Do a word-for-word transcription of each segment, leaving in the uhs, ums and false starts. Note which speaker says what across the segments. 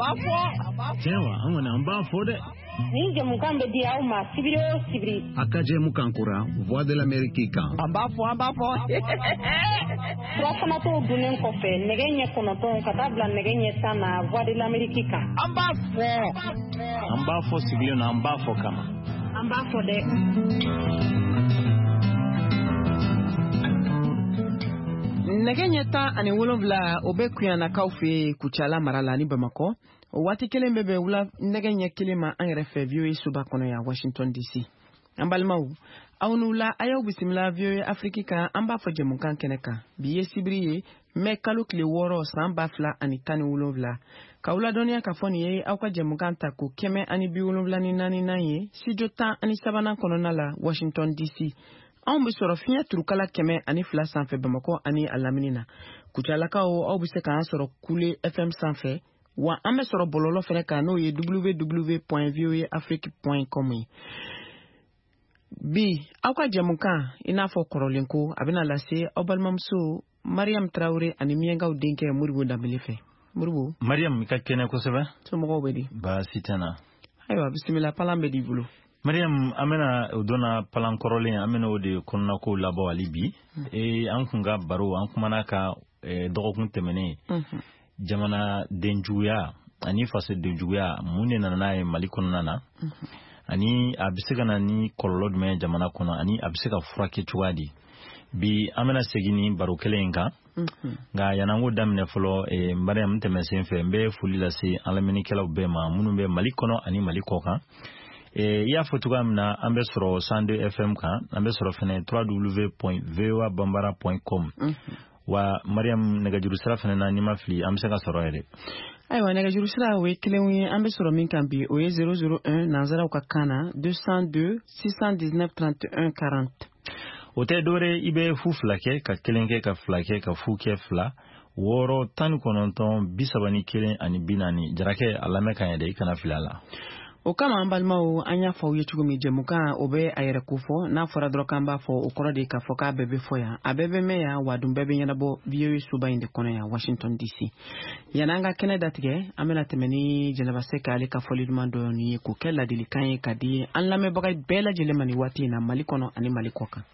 Speaker 1: Cewa an wani an ba fo de.
Speaker 2: Ni jamukan be dia uma sibiri o sibiri.
Speaker 1: Aka jamukan kura Voix de l'Amérique kan.
Speaker 3: An ba fo an ba fo.
Speaker 2: Surafana to dunen kɔfɛ nɛgɛ ɲɛ kɔnɔntɔn ka taa bila nɛgɛ ɲɛ tan na Voix de l'Amérique kan.
Speaker 3: An b'a fɔ.
Speaker 1: An b'a fɔ sigilen na an b'a fɔ kama.
Speaker 2: An b'a fɔ dɛ.
Speaker 3: Nɛgɛ ɲɛ tan ani wolonwula o bɛ Kuyanakaw fɛ Kucala mara la ni Bamakɔ. O waati kelen bɛ bɛn wula nɛgɛ ɲɛ kelen ma an yɛrɛ fɛ V O A soba kɔnɔ yan Washington D C. An balimaw aw n'u la a y'aw bisimila V O A Afrique kan an b'a fɔ jɛmukan kɛnɛ kan bi ye sibiri ye mai kalo tile wɔɔrɔ san ba fila ani tan ni wolonwula k'aw ladɔnniya ka fɔ nin ye aw ka jɛmukan ta ko kɛmɛ ani bi wolonwula ni naani nan ye studio tan ani sabanan kɔnɔna la Washington D C. Anw bɛ sɔrɔ fiɲɛ turukala kɛmɛ ani fila sanfɛ Bamakɔ ani a lamini na. Kucalakaw aw bɛ se k'an sɔrɔ Kule F M sanfɛ wa an bɛ sɔrɔ bɔlɔlɔ fɛnɛ kan n'o ye w w w point voa afrique point com ye. Bi aw ka jɛmukan i n'a fɔ kɔrɔlen ko a bɛna lase aw balimamuso Mariam Traoré ani Miyankaw denkɛ Moribo Danbele fɛ. Moribo.
Speaker 1: Mariam i ka kɛnɛ kosɛbɛ.
Speaker 3: Somɔgɔw bɛ di.
Speaker 1: Baasi tɛ na.
Speaker 3: Ayiwa bisimila palan bɛ di bolo.
Speaker 1: Mariam an bɛna o donna palan kɔrɔlen an bɛna o de kɔnɔna ko labɔ hali bi. Ee an kun ka baro an kumana ka dɔgɔkun tɛmɛnen. Jamana denjuguya ani faso denjuguya mun de nana n'a ye Mali kɔnɔna na. Ani a bɛ se ka na ni kɔlɔlɔ jumɛn jamana kɔnɔ ani a bɛ se ka furakɛ cogoya di. Bi an bɛna segin ni baro kelen in kan. Nka yan'an ko daminɛ fɔlɔ Mariam tɛmɛ sen fɛ n bɛ foli lase an lamɛnnikɛlaw bɛɛ ma minnu bɛ Mali kɔnɔ ani Mali kɔ kan. I y'a fɔ cogoya min na an bɛ sɔrɔ cent deux F M kan an bɛ sɔrɔ fɛnɛ w w w point voa bambara point com. Wa Mariam nɛgɛjuru sira fɛnɛ na ni ma fili an bɛ se ka sɔrɔ yɛrɛ.
Speaker 3: Ayiwa nɛgɛjuru sira o ye kelen ye an bɛ sɔrɔ min kan bi o ye zéro zéro un nanzaraw ka kan na deux cent deux six cent dix-neuf trente et un quarante.
Speaker 1: O tɛ dɔwɛrɛ i bɛ fu fila kɛ ka kelen kɛ ka fila kɛ ka fu kɛ fila wɔɔrɔ tan ni kɔnɔntɔn bi saba ni kelen ani bi naani jarakɛ a lamɛn kan yɛrɛ i kana fili a la.
Speaker 3: O kama an balimaw an y'a fɔ aw ye cogo min jɛmukan o bɛ a yɛrɛ ko fɔ n'a fɔra dɔrɔn k'an b'a fɔ o kɔrɔ de k'a fɔ k'a bɛɛ bɛ fɔ yan a bɛɛ bɛ mɛn yan wa dun bɛɛ bɛ ɲɛnabɔ V O A soba in de kɔnɔ yan Washington D C. Yan'an ka kɛnɛ datigɛ an bɛna tɛmɛ ni Jɛnɛba Sɛki ale ka fɔli duman dɔɔni ye k'o kɛ ladilikan ye ka di an lamɛnbaga bɛɛ lajɛlen ma nin waati in na Mali kɔnɔ ani Mali kɔ kan.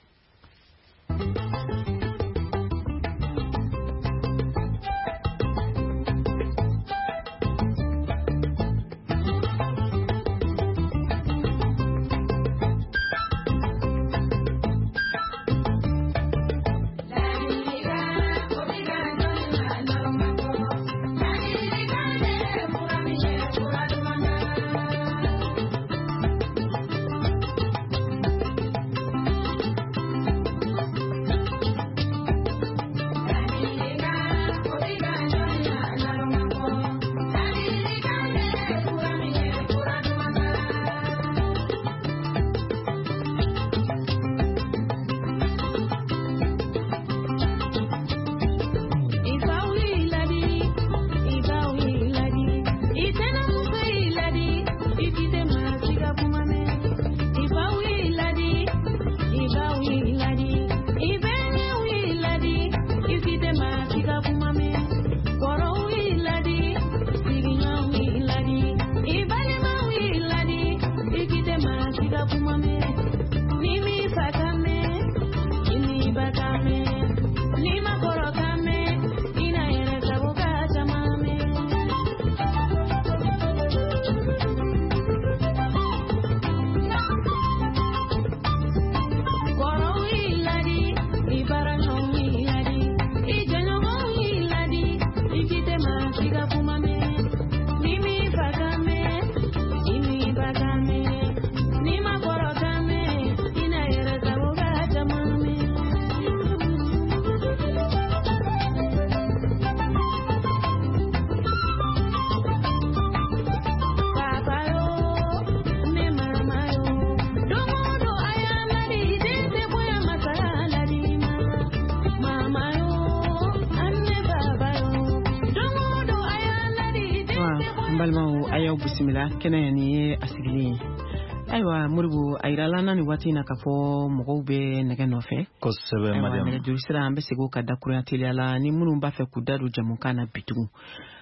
Speaker 3: Bisimila kɛnɛ ni ye a sigilen ayiwa Moribo a yirala na ni waati in na ka fɔ mɔgɔw bɛ nɛgɛ nɔfɛ
Speaker 1: kosɛbɛ Mariam
Speaker 3: nɛgɛjuru sira an bɛ segin ka dakurunya teliya la ni minnu b'a fɛ k'u da don jamukan na bitugu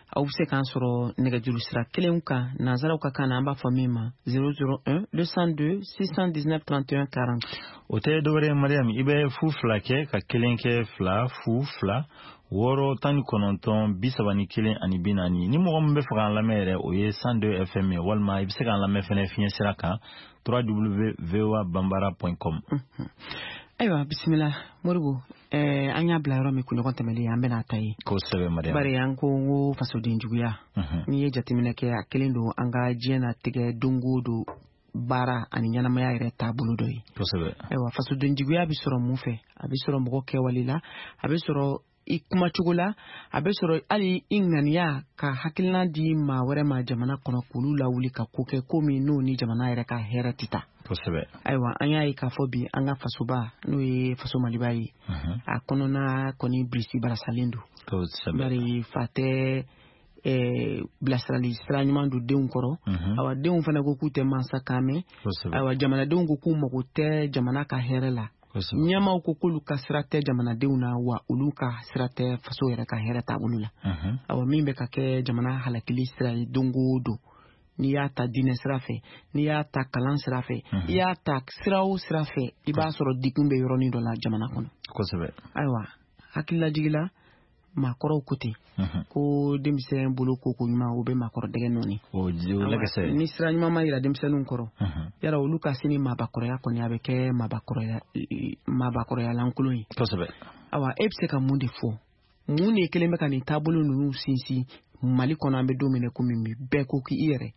Speaker 3: aw bɛ se k'an sɔrɔ nɛgɛjuru sira kelen kan nanzaraw ka kan na an b'a fɔ min ma zéro zéro un deux cent deux six cent dix-neuf trente et un quarante.
Speaker 1: O tɛ dɔwɛrɛ Mariam i bɛ fu fila kɛ ka kelen kɛ fila fu fila wɔɔrɔ tan ni kɔnɔntɔn bi saba ni kelen ani bi naani ni mɔgɔ min bɛ fɛ k'an lamɛn yɛrɛ o ye cent deux F M walima i bɛ se k'an lamɛn fɛnɛ fiɲɛ sira kan w w w point v o a bambara point com.
Speaker 3: Ayiwa bisimila Moribo eh an y'a bila yɔrɔ min kunɲɔgɔn tɛmɛlen an bɛna ta ye
Speaker 1: kosɛbɛ Mariam
Speaker 3: bari an ko n ko fasoden juguya n'i ye jateminɛ kɛ a kelen don an ka diɲɛ na tigɛ don o don baara ani ɲɛnamaya yɛrɛ taabolo dɔ ye
Speaker 1: kosɛbɛ
Speaker 3: ayiwa fasoden juguya bɛ sɔrɔ mun fɛ a bɛ sɔrɔ mɔgɔ kɛwale la a bɛ sɔrɔ i kumacogo la a bɛ sɔrɔ hali i ŋaniya ka hakilina di maa wɛrɛ ma jamana kɔnɔ k'olu lawuli ka ko kɛ ko min n'o ni jamana yɛrɛ ka hɛrɛ tɛ taa
Speaker 1: kosɛbɛ
Speaker 3: ayiwa an y'a ye k'a fɔ bi an ka fasoba n'o ye faso maliba ye a kɔnɔna kɔni bilisi barasalen don
Speaker 1: kosɛbɛ
Speaker 3: bari fa tɛ bilasirali sira ɲuman don denw kɔrɔ ayiwa denw fana ko k'u tɛ mansa kan mɛn ayiwa jamanadenw ko k'u mago tɛ jamana ka hɛrɛ la ɲɛmaw ko k'olu ka sira tɛ jamanadenw na wa olu ka sira tɛ faso yɛrɛ ka hɛrɛ taabolo la ayiwa min bɛ ka kɛ jamana halakili sira ye don o don n'i y'a ta diinɛ sira fɛ n'i y'a ta kalan sira fɛ i y'a ta sira o sira fɛ i b'a sɔrɔ degun bɛ yɔrɔnin dɔ la jamana kɔnɔ
Speaker 1: kosɛbɛ
Speaker 3: ayiwa hakililajigila maakɔrɔw ko ten ko denmisɛn bolo koko ɲuman o bɛ maakɔrɔ dɛgɛ nɔɔni ni sira ɲuman ma yira denmisɛnninw kɔrɔ yala olu ka sini maabakɔrɔya kɔni a bɛ kɛ maabakɔrɔya lankolon ye
Speaker 1: kosɛbɛ
Speaker 3: ayiwa e bɛ se ka mun de fɔ mun de kelen bɛ ka nin taabolo ninnu sinsin Mali kɔnɔ an bɛ don min komi bɛɛ ko k'i yɛrɛ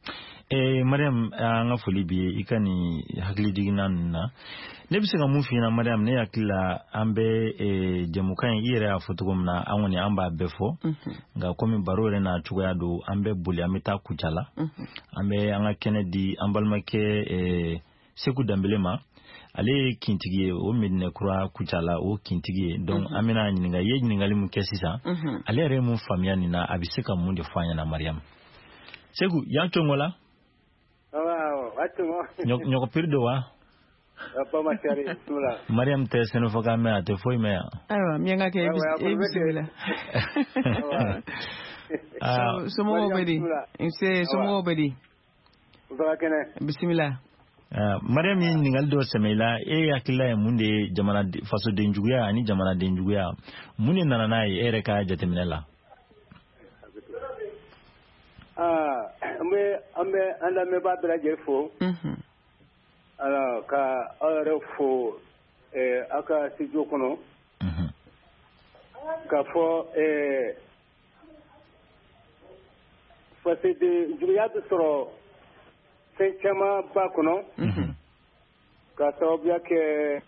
Speaker 1: eh Mariam an ka foli bi i ka nin hakili jiginna ninnu na ne bɛ se ka mun f'i ɲɛna Mariam ne hakili la an bɛ jamukan in i yɛrɛ y'a fɔ cogo min na an kɔni an b'a bɛɛ fɔ nka komi baro yɛrɛ n'a cogoya don an bɛ boli an bɛ taa Kucala an bɛ an ka kɛnɛ di an balimakɛ Seku Danbele ma ale ye kintigi ye o Medinɛkura Kucala o kintigi ye donc an bɛna ɲininka i ye ɲininkali min kɛ sisan ale yɛrɛ ye mun faamuya nin na a bɛ se ka mun de fɔ an ɲɛna Mariam Seku yan tongo la ɲɔgɔn piri don wa Mariam tɛ sɛnɛfɔkan mɛn a tɛ foyi mɛn yan
Speaker 3: ayiwa miyanka kɛ e bisimila somɔgɔw bɛ di nse somɔgɔw bɛ di bisimila
Speaker 1: Mariam ye ɲininkali dɔ sɛmɛ i la e hakilila ye mun de ye jamana fasoden juguya ani jamanaden juguya mun de nana n'a ye e yɛrɛ ka jateminɛ la
Speaker 4: an bɛ an bɛ an lamɛnbaa bɛɛ lajɛlen fo ala ka aw yɛrɛ fo aw ka studio kɔnɔ ka fɔ fasoden juguya bɛ sɔrɔ fɛn caman ba kɔnɔ ka sababuya kɛ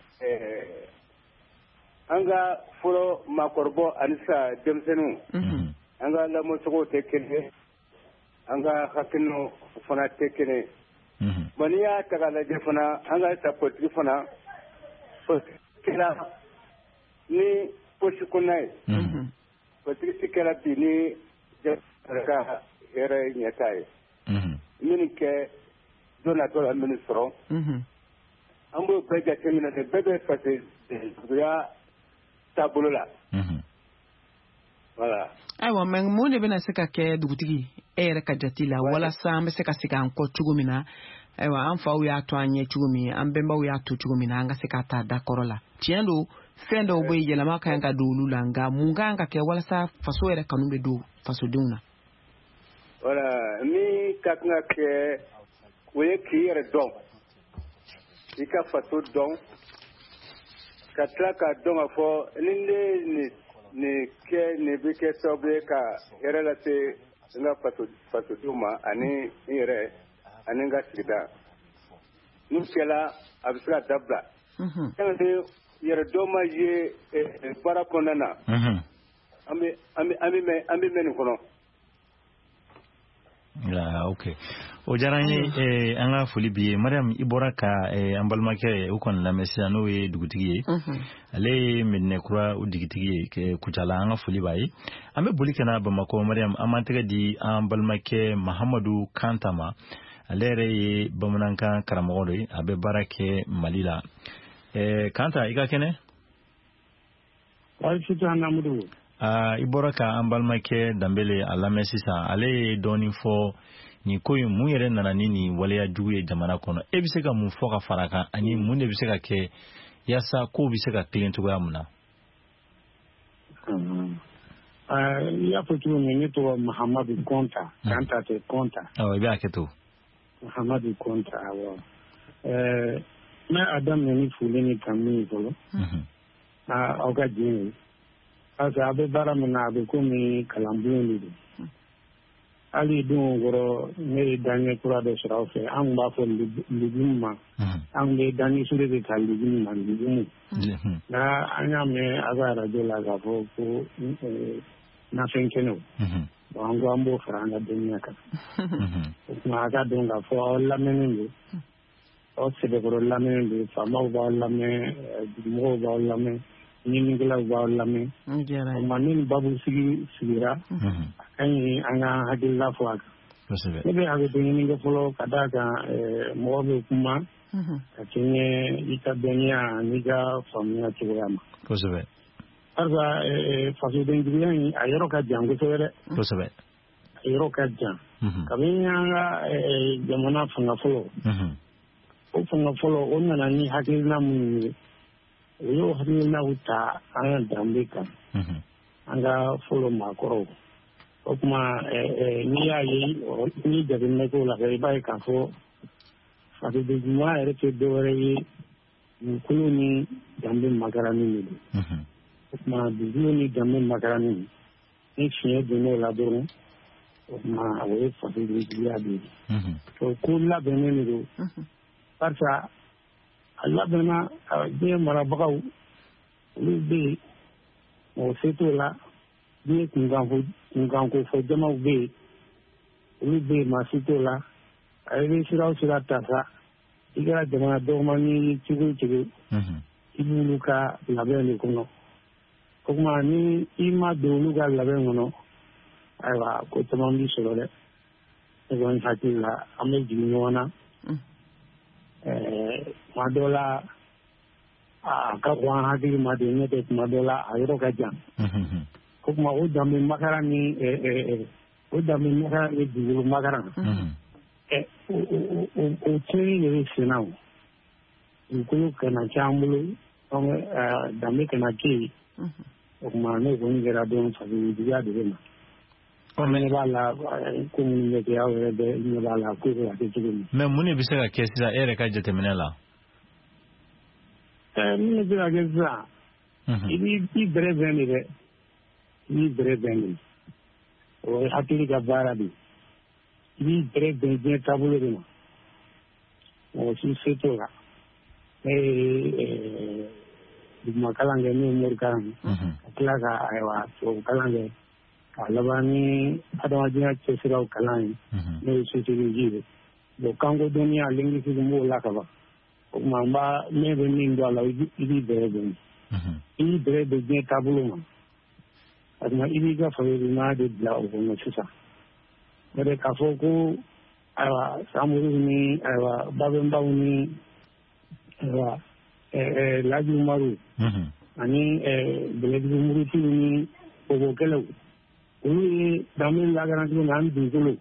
Speaker 4: an ka fɔlɔ maakɔrɔba ani sa denmisɛnninw an ka lamɔcogo tɛ kelen ye an ka hakilinaw fana tɛ kelen bon n'i y'a ta k'a lajɛ fana an ka ta politiki fana kɛra ni posi kɔnɔna ye politiki kɛra bi ni jamana ka hɛrɛ ɲɛta ye minnu kɛ don na dɔ la minnu sɔrɔ an b'o bɛɛ jateminɛ de bɛɛ bɛ fasojuguya taabolo la voilà.
Speaker 3: Ayiwa mɛ mun de bɛna se ka kɛ dugutigi e yɛrɛ ka jate la walasa an bɛ se ka segin an kɔ cogo min na ayiwa an faw y'a to an ɲɛ cogo min an bɛnbaw y'a to cogo min na an ka se ka taa dakɔrɔ la tiɲɛ don fɛn dɔw bɛ yɛlɛma ka kan ka don olu la nka mun kan ka kɛ walasa faso yɛrɛ kanu bɛ don fasodenw na.
Speaker 4: Voilà min ka kan ka kɛ o ye k'i yɛrɛ dɔn i ka faso dɔn ka tila ka dɔn ka fɔ ni ne ni ni kɛ nin bɛ kɛ sababu ye ka hɛrɛ lase n ka faso fasodenw ma ani n yɛrɛ ani n ka sigida n'u kɛla a bɛ se ka dabila yanni yɛrɛ dɔn ma ye baara kɔnɔna na an bɛ an bɛ an bɛ mɛn an bɛ mɛn nin kɔnɔ.
Speaker 1: Ah, ok. O diyara n ye an ka foli bi ye Mariam i bɔra ka an balimakɛ u kɔni lamɛn sisan n'o ye dugutigi ye ale ye Medinɛkura dugutigi ye Kucala an ka foli b'a ye an bɛ boli ka na Bamakɔ Mariam an b'an tɛgɛ di an balimakɛ Mahamadu Kanta ma ale yɛrɛ ye bamanankan karamɔgɔ de ye a bɛ baara kɛ Mali la Kanta i ka kɛnɛ Ah, i bɔra ka an balimakɛ Danbele a lamɛn sisan, ale ye dɔɔni fɔ ni ko in mun yɛrɛ nana ni ni waleya jugu ye jamana kɔnɔ. E bɛ se ka mun fɔ ka fara kan ani mun de bɛ se ka kɛ yasa ko bɛ se ka tilen cogoya mun na?
Speaker 5: Ah, il y a plutôt une autre Mahamadou Konta, Kanta te Konta.
Speaker 1: Ah, bien que tout.
Speaker 5: Mahamadou Konta, alors. Euh, mais Adam n'est foulé ni camille, voilà. Ah, au cas d'y parce que avec Baramana, avec comme Calambouin, Ali don goro ne danye kura de sura fe an ba fo liguma an le danye sure de ta liguma liguma na anya me azara de la ga fo ko na fenkeno an go ambo franga dunya ka ma ga don ga fo la menende o se de goro la menende fa ma ba la me mo ba la me ni ngila ba la me ma ni babu sigi sigira ani anga hadilla fo aka ne be age de ni ngo folo kada ka mo be kuma akinye ita benya ni ga famia tuwama
Speaker 1: kosebe
Speaker 5: arba faso de ngriyan ayoro ka jango tore
Speaker 1: kosebe
Speaker 5: ayoro ka jan kabenya nga jamana fanga folo o fanga folo onna na ni hakilina mun yo hakilina uta anga dambika anga folo makoro o kuma ni ya yi ni da ne ko la ga bai ka fo fa de juma ere ke do re yi kulu ni dambe magarani ni o kuma bizu ni dambe magarani ni fiye de ne la do o kuma o fa de ya bi to ko la be ne ni do parça Allah bana de marabagaw lu be o seto la bi kungan kungan ko fo jama be lu be ma seto la ay be siraw sira tasa igara jama do mani cigu cigu ibulu ka labe ni kono ko ma ni ima do lu ga labe ngono ay wa ko tamam bi solo de e gon hakilla amel jini wona eh madola a ka kwa hadi madene te madola ayro ka jam ko ma o dami makara ni eh eh o dami makara ni dulu makara eh o o o tiri ni sinau ko kana chamulu o dami kana ki o ma ne ko ngera don fa di dia de ma o me bala ko ni ne ya o de ni bala ko ya de tugu
Speaker 1: mais mun ne bi se ka kɛ sisan e yɛrɛ ka jateminɛ la
Speaker 5: eh ni ne bi ka kɛ sisan i bi i bɛrɛ bɛn de dɛ i bɛrɛ bɛn de o ye hakili ka baara de i b'i bɛrɛ bɛn diɲɛ taabolo de ma mɔgɔ si se t'o la ne ye duguma kalan kɛ n'o ye mori kalan ye ka tila ka ayiwa tubabu kalan kɛ ka laban ni adamadenya cɛsiraw kalan ye n'o ye sociologie ye bon kanko dɔnniya linguistique n b'o la ka ban o tuma n b'a ne bɛ min dɔn a la i b'i bɛrɛ bɛn i b'i bɛrɛ bɛn diɲɛ taabolo ma o tuma i b'i ka fasodenyaa de bila o kɔnɔ sisan o de k'a fɔ ko ayiwa Samori ni ayiwa Babɛnbaw ni ayiwa Laji Umaru ani Bɛlɛdugu Murutiw ni Bobokɛlɛw olu ye danbe lagarantigiw na an dugukolo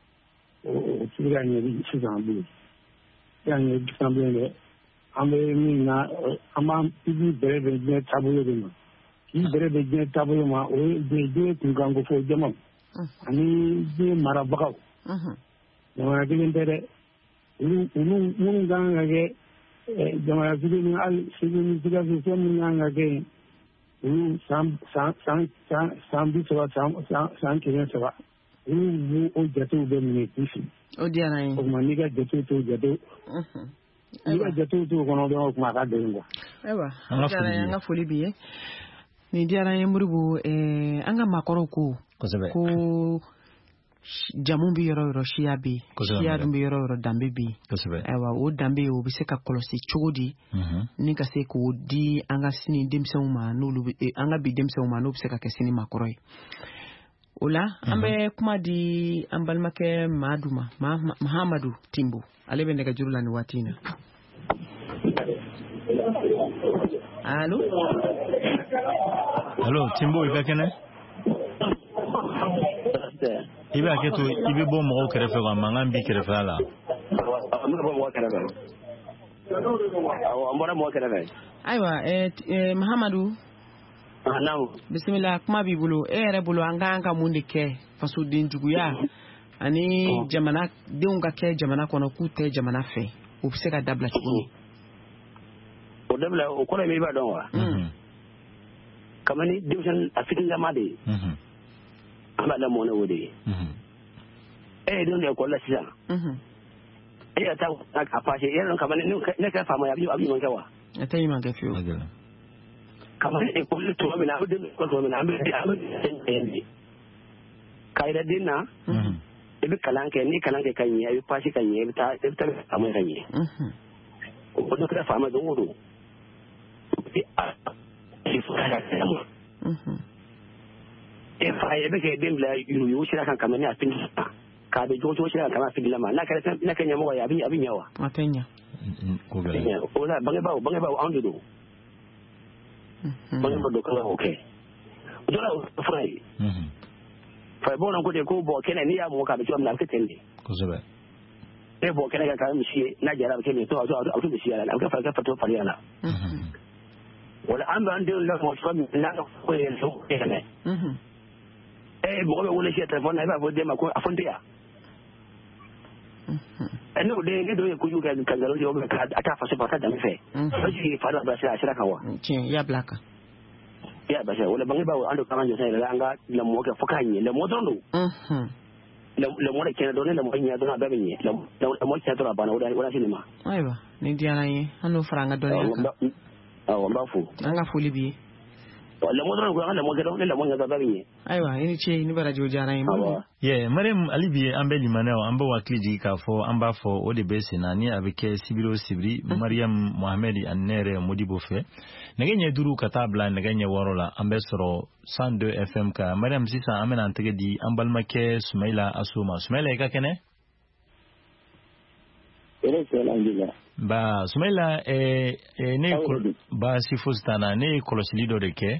Speaker 5: o tigi ka ɲɛ sisan bilen ka ɲɛ sisan bilen dɛ an bɛ min na an b'an i b'i bɛrɛ bɛn diɲɛ taabolo de ma k'i bɛrɛ bɛn diɲɛ taabolo ma o ye diɲɛ kunkanko fɔ jamaw ani diɲɛ marabagaw jamana kelen tɛ dɛ olu olu minnu kan ka kɛ jamana sigi ni hali sigi ni sigasi fɛn minnu kan ka kɛ olu san san san san san bi saba san san kelen saba olu bu o jatew bɛ minɛ k'i fili
Speaker 3: o diyara n ye
Speaker 5: o tuma n'i ka jatew t'o jatew n'i ka jatew t'o kɔnɔ dɔrɔn o tuma a ka gɛlɛn kuwa.
Speaker 3: ayiwa o diyara n ye an ka foli b'i ye nin diyara n ye Moribo an ka maakɔrɔw ko ko jamu bɛ yɔrɔ yɔrɔ siya bɛ yen siya dun bɛ yɔrɔ yɔrɔ danbe bɛ yen ayiwa o danbe o bɛ se ka kɔlɔsi cogo di ni ka se k'o di an ka sini denmisɛnw ma n'olu an ka bi denmisɛnw ma n'o bɛ se ka kɛ sini maakɔrɔ ye o la an bɛ kuma di an balimakɛ Madu ma Mahamadu Timbo ale bɛ nɛgɛjuru la nin waati in na allo
Speaker 1: allo Timbo i ka kɛnɛ ibe aketo ibe bo mo kere fe ko mangan bi kere fa la
Speaker 6: amna bo mo kere fe aw amara mo kere fe
Speaker 3: aywa eh Mahamadou
Speaker 6: naam
Speaker 3: bismillah kuma bi bulu e yɛrɛ bulu an ka an ka mun de kɛ faso den juguya ani jamana denw ka kɛ jamana kɔnɔ k'u tɛ jamana fɛ o bɛ se ka dabila cogo min
Speaker 6: o dabila o kɔrɔ min b'a dɔn wa kamani denmisɛn a fitininama de ye an b'a lamɔ o de ye e ye denw de ekɔli la sisan e yɛrɛ taa a pase e yɛrɛ dɔn kamani ne kɛ faama ye a bɛ ɲuman kɛ wa
Speaker 3: a tɛ ɲuman kɛ fiyewu
Speaker 6: kamani ekɔli tuma min na a bɛ den ekɔli tuma min na an bɛ an bɛ k'a yɛrɛ den na i bɛ kalan kɛ ni kalan kɛ ka ɲɛ i bɛ pase ka ɲɛ i bɛ taa i bɛ taa faama ka ɲɛ o dɔ kɛra faama don o don e fa ye bɛ kɛ den bila yurugu sira kan kamani a fili k'a bɛ jogo jogo sira kan kama fili ma n'a kɛra n'a kɛ ɲɛmɔgɔ ye a bɛ a bɛ ɲɛ wa
Speaker 3: a tɛ ɲɛ
Speaker 6: o la bangebaaw bangebaaw anw de don bangebaaw dɔ kan k'o kɛ o dɔ la o fana ye fa ye bamananw ko de ko bɔn kɛnɛ n'i y'a mɔ k'a bɛ cogo min na a bɛ kɛ ten de
Speaker 1: kosɛbɛ
Speaker 6: e bɔ kɛnɛ kan k'a misi ye n'a jara a bɛ kɛ min to a bɛ kɛ misi yɛrɛ la a bɛ kɛ fari fato fariya la wala an b'an denw lamɔ cogo min n'a ka ko ye so kɛnɛ ee mɔgɔ bɛ wele si telefɔni na i b'a fɔ den ma ko a fɔ n tɛ yan ɛ n'o den ne dɔw ye kojugu kɛ ka nkalon tigɛ o bɛ a t'a faso a ka danbe fɛ o jigi fa dɔ bilasira a sira kan wa
Speaker 3: tiɲɛ i y'a bila a kan
Speaker 6: i y'a bilasira wala bangebaaw an don k'an ka jɔsen yɛrɛ la an ka lamɔ kɛ fo k'a ɲɛ lamɔ dɔrɔn don lamɔ de tiɲɛ dɔrɔn ni lamɔ ɲɛ dɔrɔn a bɛɛ bɛ ɲɛ lamɔ tiɲɛ dɔrɔn a banna o de se nin ma
Speaker 3: ayiwa ni diyara n ye an n'o fara an ka dɔnniya kan
Speaker 6: awɔ n b'a fo
Speaker 3: an ka foli b'i ye
Speaker 6: lamɔ dɔrɔn ko an ka lamɔ kɛ dɔrɔn ni lamɔ ɲɛ dɔrɔn a bɛɛ bɛ ɲɛ
Speaker 3: ayiwa i ni ce ni baraji diyara n ye
Speaker 1: ye Mariam ali bi an bɛ limanaw an bɛ wakili jigin k'a fɔ an b'a fɔ o de bɛ senna ni a bɛ kɛ sibiri o sibiri Mariam Mohamed ani ne yɛrɛ Modibo fɛ nɛgɛ ɲɛ duuru ka taa bila nɛgɛ ɲɛ wɔɔrɔ la an bɛ sɔrɔ cent deux F M kan Mariam sisan an bɛna an tɛgɛ di an balimakɛ Sumayila Aso ma Sumayila i ka kɛnɛ ba Sumayila ne baasi fosi t'an na ne ye kɔlɔsili dɔ de kɛ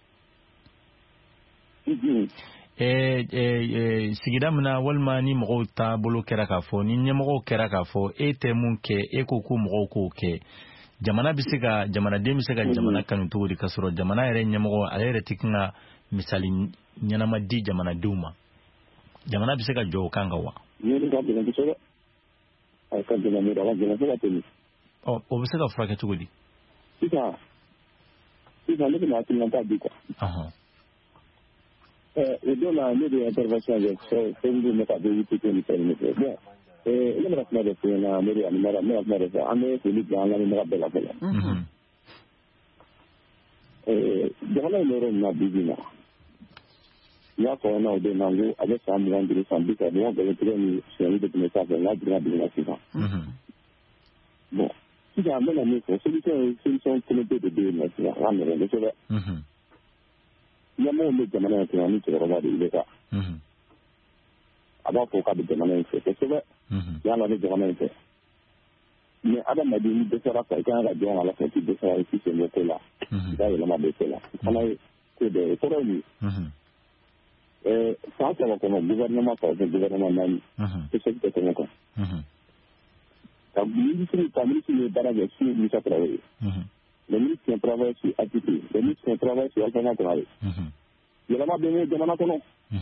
Speaker 1: sigida min na walima ni mɔgɔw ta bolo kɛra k'a fɔ ni ɲɛmɔgɔw kɛra k'a fɔ e tɛ mun kɛ e ko ko mɔgɔw k'o kɛ jamana bɛ se ka jamanaden bɛ se ka jamana kanu cogo di ka sɔrɔ jamana yɛrɛ ɲɛmɔgɔ ale yɛrɛ tɛ kan ka misali ɲɛnama di jamanadenw ma jamana bɛ se ka jɔ o kan kan wa ɔ o bɛ se ka furakɛ cogo di
Speaker 7: sisan sisan ne bɛna hakilina di quoi o don na ne de ye intervention kɛ fɛn min bɛ ka bɛ wuli ni fɛn min fɛ bon ne bɛna kuma de fɔ ɲɛna ne de ani mara ne bɛna kuma de fɔ an bɛ foli bila an lamɛnbaga bɛɛ la fɔlɔ jamana in yɔrɔ min na bi bi na n y'a fɔ n'aw den na n ko a bɛ san mugan duuru san bi saba mugan bɛɛ tigɛ ni siyɛnni de tun bɛ sanfɛ n'a donna dugu la sisan bon sisan an bɛna min fɔ solution ye solution kelen pe de bɛ yen nɔ sisan an ka nɔgɔn kosɛbɛ ɲɛmɔgɔw bɛ jamana in kɔnɔ ani cɛkɔrɔba de bɛ ka a b'a fɔ k'a bɛ jamana in fɛ kosɛbɛ yala bɛ jamana in fɛ mɛ adamaden ni dɛsɛra fa i kan ka jɔn ala fɛ k'i dɛsɛra i k'i sen bɔ ko la i ka yɛlɛma bɛ ko la fana ye ko dɔ ye kɔrɔ ye mun san saba kɔnɔ gouvernement ka kɛ gouvernement naani kosɛbɛ tɛ tɛmɛ kan ka minisiri ka minisiri ye baara kɛ su Musa Traoré le ministre qui travaille sur A T P le ministre qui travaille sur Alassane Traoré yɛlɛma bɛ min jamana kɔnɔ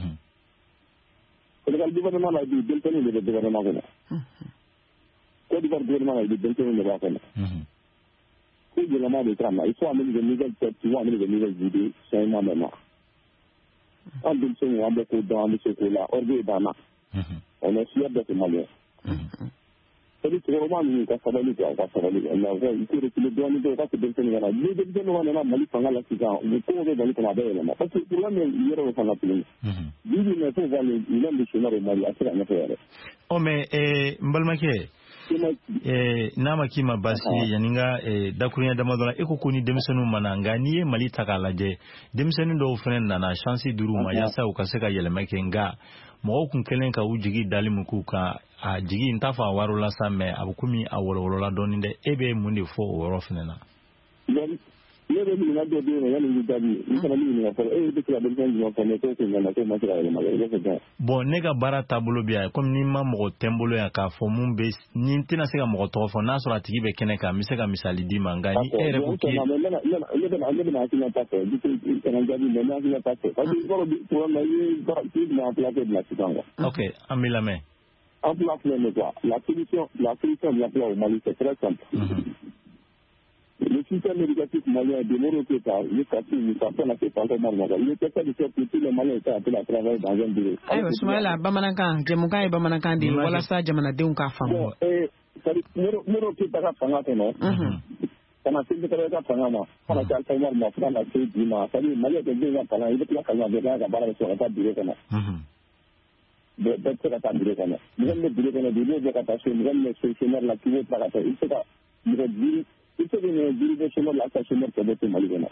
Speaker 7: Sénégal gouvernement la bi denmisɛnninw de bɛ gouvernement kɔnɔ Côte d'Ivoire gouvernement la bi denmisɛnninw de b'a kɔnɔ ko yɛlɛma de kɛra na il faut amener de nouvelles têtes il faut amener de nouvelles idées changement maintenant an denmisɛnninw an bɛ ko dɔn an bɛ se ko la orgueil b'an na on est fiers d'être malien c'est cɛkɔrɔba ninnu ka sabali quoi ka sabali mais il faut reculer dɔɔnin dɔw ka se denmisɛnnin kana ni denmisɛnninw nana Mali fanga la sisan u ko bɛ Mali kɔnɔ a bɛ yɛlɛma parce que problème ye yɔrɔ dɔ fana tuguni bi bi mais faut voir les les missionnaires au Mali a se ka ɲɛfɔ yɛrɛ
Speaker 1: ɔ mais n balimakɛ n'a ma k'i ma baasi ye yanni n ka dakurunya damadɔ la e ko ko ni denmisɛnninw ma na nka n'i ye Mali ta k'a lajɛ denmisɛnnin dɔw fana nana chance dir'u ma yaasa u ka se ka yɛlɛma kɛ nka mɔgɔw kun kɛlen ka u jigi dali min k'u kan a jigi n t'a fɔ a wari la sa mɛ a bɛ komi a wɔlɔwɔlɔla dɔɔnin dɛ e bɛ mun de fɔ o yɔrɔ fana na
Speaker 7: ne bɛ ɲininka dɔ bɛ yen nɔ yanni i ka jaabi i kana min ɲininka fɔlɔ e bɛ se ka denmisɛnnin jumɛn fɔ ne ko ko ɲana ko ma se ka yɛlɛma i bɛ fɛ ka
Speaker 1: bon ne ka baara taabolo bɛ yan komi ni ma mɔgɔ tɛ n bolo yan k'a fɔ mun bɛ ni n tɛna se ka mɔgɔ tɔgɔ fɔ n'a sɔrɔ a tigi bɛ kɛnɛ kan n bɛ se ka misali d'i ma nka ni e yɛrɛ ko k'i
Speaker 7: ne bɛna ne bɛna hakilina ta fɛ i kana jaabi mɛ ne hakilina ta fɛ parce que i b'a dɔn tuma na i ye i bɛna hakilina bila sisan quoi.
Speaker 1: Ok, an bɛ lamɛn.
Speaker 7: En plus, la solution, la solution de l'emploi au Mali, c'est très simple. Mm-hmm. Le système éducatif malien est démocratique, il est capable de faire la séparation. Il est capable de faire que tous les Maliens soient appelés à travailler dans un bureau.
Speaker 3: Aïwa, Soumaïla, Bamanakan, Djemouka et Bamanakan, dit voilà ça, Djamanadeun Kafam.
Speaker 7: Bon, et ça dit, Moro qui est à Fangate, non? Pendant que tu es à Fangama, pendant que tu es à Fangama, pendant que tu es à Fangama, ça dit, Malien est déjà à Fangama, il est à Fangama, il est à Fangama, il est à Fangama. De se ka taa biro kɔnɔ mɔgɔ min bɛ biro kɔnɔ bi n'o bɛ ka taa so mɔgɔ min bɛ fonctionnaire la k'i b'o ta ka taa i bɛ se ka mɔgɔ duuru i bɛ se ka mɔgɔ duuru bɛ chômeur la ka chômeur tɛ bɔ to Mali kɔnɔ.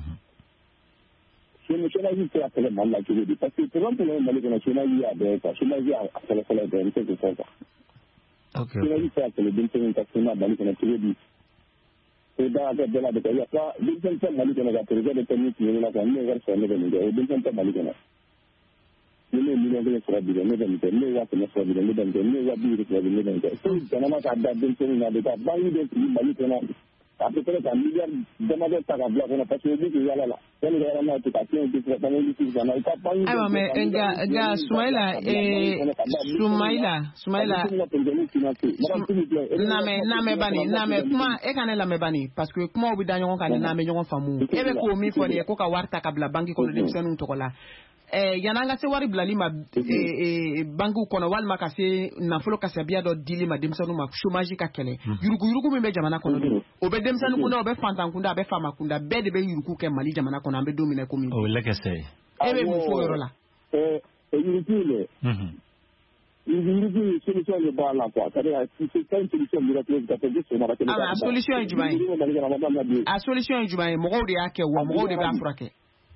Speaker 7: chômage tɛ ka kɛlɛ Mali la cogo di parce que problème tɛ Mali kɔnɔ chômage y'a bɛɛ ye quoi chômage y'a kɛlɛ fɔlɔ bɛɛ n tɛ k'o fɔ quoi. chômage tɛ ka kɛlɛ denmisɛnninw ka chômage Mali kɔnɔ cogo di o da ka bɛɛ la de ka yafa denmisɛnnin tɛ Mali kɔnɔ ka projet de kɛ min tiɲɛ la quoi ne ye wari sɔrɔ ne bɛ nin kɛ o denmisɛnnin tɛ Mali kɔnɔ. Ne ye million kelen sɔrɔ bi dɛ ne bɛ nin kɛ ne ye waa kɛmɛ sɔrɔ bi dɛ ne bɛ nin kɛ ne ye waa bi duuru sɔrɔ bi ne bɛ nin kɛ fo jamana ka da denmisɛnninw na de ka banque de sigi Mali kɔnɔ k'a peut être ka miliyari damadɔ ta ka bila kɔnɔ parce que o bɛ k'i yala la yanni ka yala n'a ye ten ka fiɲɛ di ka banque di ka na i ka banque.
Speaker 3: Ayiwa mɛ nka nka Soumaïla ee Soumaïla Soumaïla naamɛ naamɛ bani naamɛ kuma e ka ne lamɛn bani parce que kumaw bɛ da ɲɔgɔn kan ni naamɛ ɲɔgɔn faamu e bɛ k'o min fɔ nin ye ko ka wari ta ka bila banque kɔnɔ denmisɛnninw tɔgɔ la. Yanni an ka se wari bilali ma bankiw kɔnɔ walima ka se nafolo kasabiya dɔ dili ma denmisɛnninw ma chômage ka kɛlɛ yurugu yurugu min bɛ jamana kɔnɔ don o bɛ denmisɛnnin kunda o bɛ fantan kunda a bɛ faama kunda bɛɛ de bɛ yurugu kɛ Mali jamana kɔnɔ an bɛ don min na komi.
Speaker 1: O lɛkɛsɛ.
Speaker 3: E bɛ mun fɔ o yɔrɔ la.
Speaker 7: yurugu le. yurugu solution de b'a la quoi c'est-à-dire c'est pas une solution miraculeuse ka fɔ ko sɔgɔmada kelen. A
Speaker 3: solution ye jumɛn ye. A solution ye jumɛn ye mɔgɔw de y'a kɛ wa mɔgɔw de b'a furakɛ.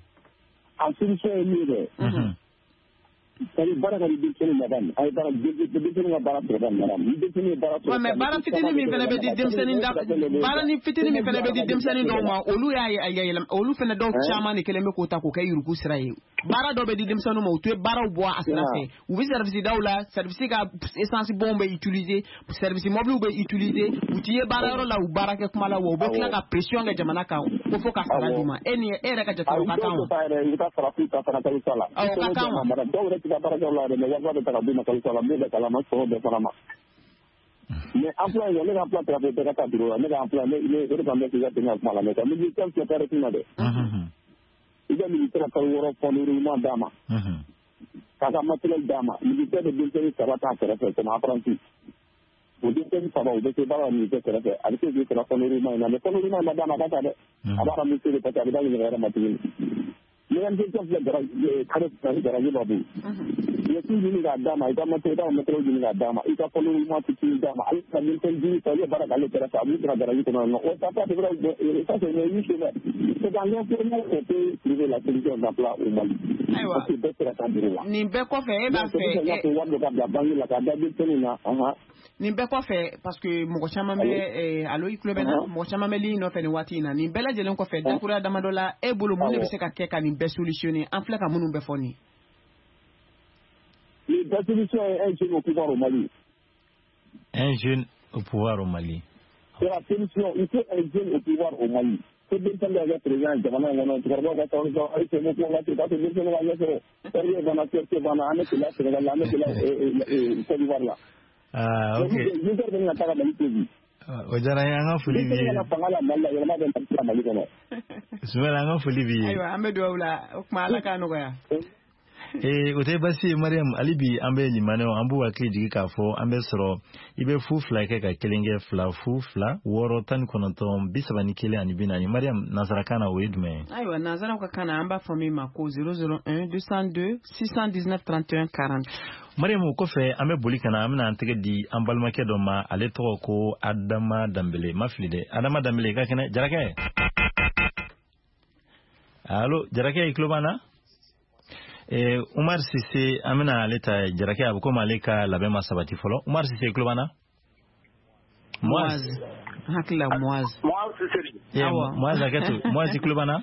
Speaker 7: A solution ye min ye dɛ. C'est baara ka di denmisɛnninw ma ban a ye baara denmisɛnninw ka baara sɔrɔ ban madame ni denmisɛnnin ye baara sɔrɔ. Mais baara fitinin min fana bɛ di denmisɛnnin da baara ni fitinin min fana bɛ di denmisɛnnin dɔw ma olu y'a yɛlɛma olu fana dɔw caman de kɛlen bɛ k'o ta k'o kɛ yurugu sira ye baara dɔw bɛ di denmisɛnninw ma u tɛ baaraw bɔ a sira fɛ u bɛ service daw la service ka essence bɔn bɛ utiliser service mobiliw bɛ utiliser u t'i ye baara yɔrɔ la u baara kɛ kuma la wa u bɛ tila ka pression kɛ jamana kan ko fo ka sara d'u ma e ni e yɛrɛ ka jate o ka kan wa. I ka farafin ta fana kalo sala.
Speaker 3: O ka kan wa.
Speaker 7: Ka baara la dɛ wari bɛ ta ka d'u ma kalo sala min bɛ kalama sɔrɔ bɛɛ fana ma. Mais emploi ne ka emploi tɛ bɛɛ ka taa bureau la ne ka emploi ne ne o de kan bɛ k'i ka tɛmɛ kuma la mais ka militaire tɛ pɛrɛ tuma dɛ. I ka militaire kalo wɔɔrɔ fɔnuruma d'a ma. K'a ka matériel d'a ma militaire de denmisɛnnin saba t'a kɛrɛfɛ comme apprenti. O denmisɛnnin saba u bɛ se baara la militaire kɛrɛfɛ a bɛ se k'i sara fɔnuruma in na mais fɔnuruma in ma d'a ma ka taa dɛ. A b'a ka ministère de parce que a bɛ taa ɲininka yɛrɛ ma tuguni. Mesdames et messieurs, kare garaji babu. Ye tu ɲini k'a d'a ma i ka matériel i ka matériel ɲini k'a d'a ma i ka fɔnuruma fitinin d'a ma ale ka denmisɛnnin duuru ta i ye baara k'ale kɛrɛfɛ a bɛ sera garaji kɔnɔ o ça peut être ça c'est une chose c'est dans l'informel qu'on peut trouver la solution d'emploi au Mali.
Speaker 3: Ayiwa
Speaker 7: parce que bɛɛ sera taa bureau la.
Speaker 3: Nin bɛɛ kɔfɛ e b'a fɛ
Speaker 7: e wari dɔ ka bila banque la k'a da denmisɛnninw na.
Speaker 3: Nin bɛɛ kɔfɛ parce que mɔgɔ caman bɛ alo i tulo bɛ na mɔgɔ caman bɛ ligne nɔfɛ nin waati in na nin bɛɛ lajɛlen kɔfɛ dakuruya damadɔ la e bolo mun de bɛ se ka kɛ ka nin bɛɛ solutionner an filɛ ka minnu bɛɛ fɔ nin.
Speaker 7: La solution est un jeune au pouvoir au Mali.
Speaker 1: Un jeune au pouvoir au Mali.
Speaker 7: C'est la solution. Il faut un jeune au pouvoir au Mali. C'est bien sûr que le président Jamana Ngono, tu vas voir que tu vas c'est mon pouvoir, tu vas te dire que tu vas aller sur le Ghana, tu vas aller sur la Sénégal, là, sur la Côte d'Ivoire là.
Speaker 1: Ah, ok.
Speaker 7: Je vais venir à la Mali.
Speaker 1: Ojara yanga fuli bi. Sumela yanga fuli bi.
Speaker 3: Ayiwa an bɛ dugawu la o kuma Ala k'a nɔgɔya.
Speaker 1: Eh o tɛ basi ye Mariam hali bi an bɛ limanaw an b'u hakili jigin k'a fɔ an bɛ sɔrɔ i bɛ fu fila kɛ ka kelen kɛ fila fu fila wɔɔrɔ tan ni kɔnɔntɔn bi saba ni kelen ani bi naani Mariam nanzarakan na o ye jumɛn ye.
Speaker 3: Ayiwa nanzaraw ka kan na an b'a fɔ min ma ko zéro zéro un deux cent deux six cent dix-neuf trente et un quarante.
Speaker 1: Mariam o kɔfɛ an bɛ boli ka na an bɛna an tɛgɛ di an balimakɛ dɔ ma ale tɔgɔ ko Adama Danbele ma fili dɛ Adama Danbele ka kɛnɛ Jarakɛ. Allo Jarakɛ i tulo b'an na. Eh, Umar Sise amina aleta Jarakɛ a bɛ komi ale ka labɛn ma sabati fɔlɔ Umar Sise i tulo b'an na. Muaz
Speaker 3: hakila Muaz
Speaker 6: Muaz Sisiri
Speaker 1: awa Muaz aketu Muaz Klubana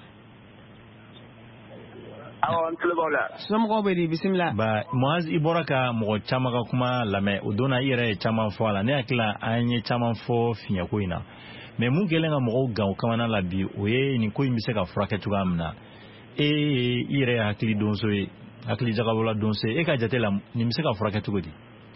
Speaker 6: awa Klubala
Speaker 3: somgo be di bismillah
Speaker 1: ba Muaz iboraka mo chama ka kuma lame udona ire chama fo ala ne akila anye chama fo finya ko ina me mun gelenga mo ga kamana la bi oye ni ko imise ka frake tuga amna e ire hakili donso e hakili jagabola donso e ka jatela ni mise ka frake tugodi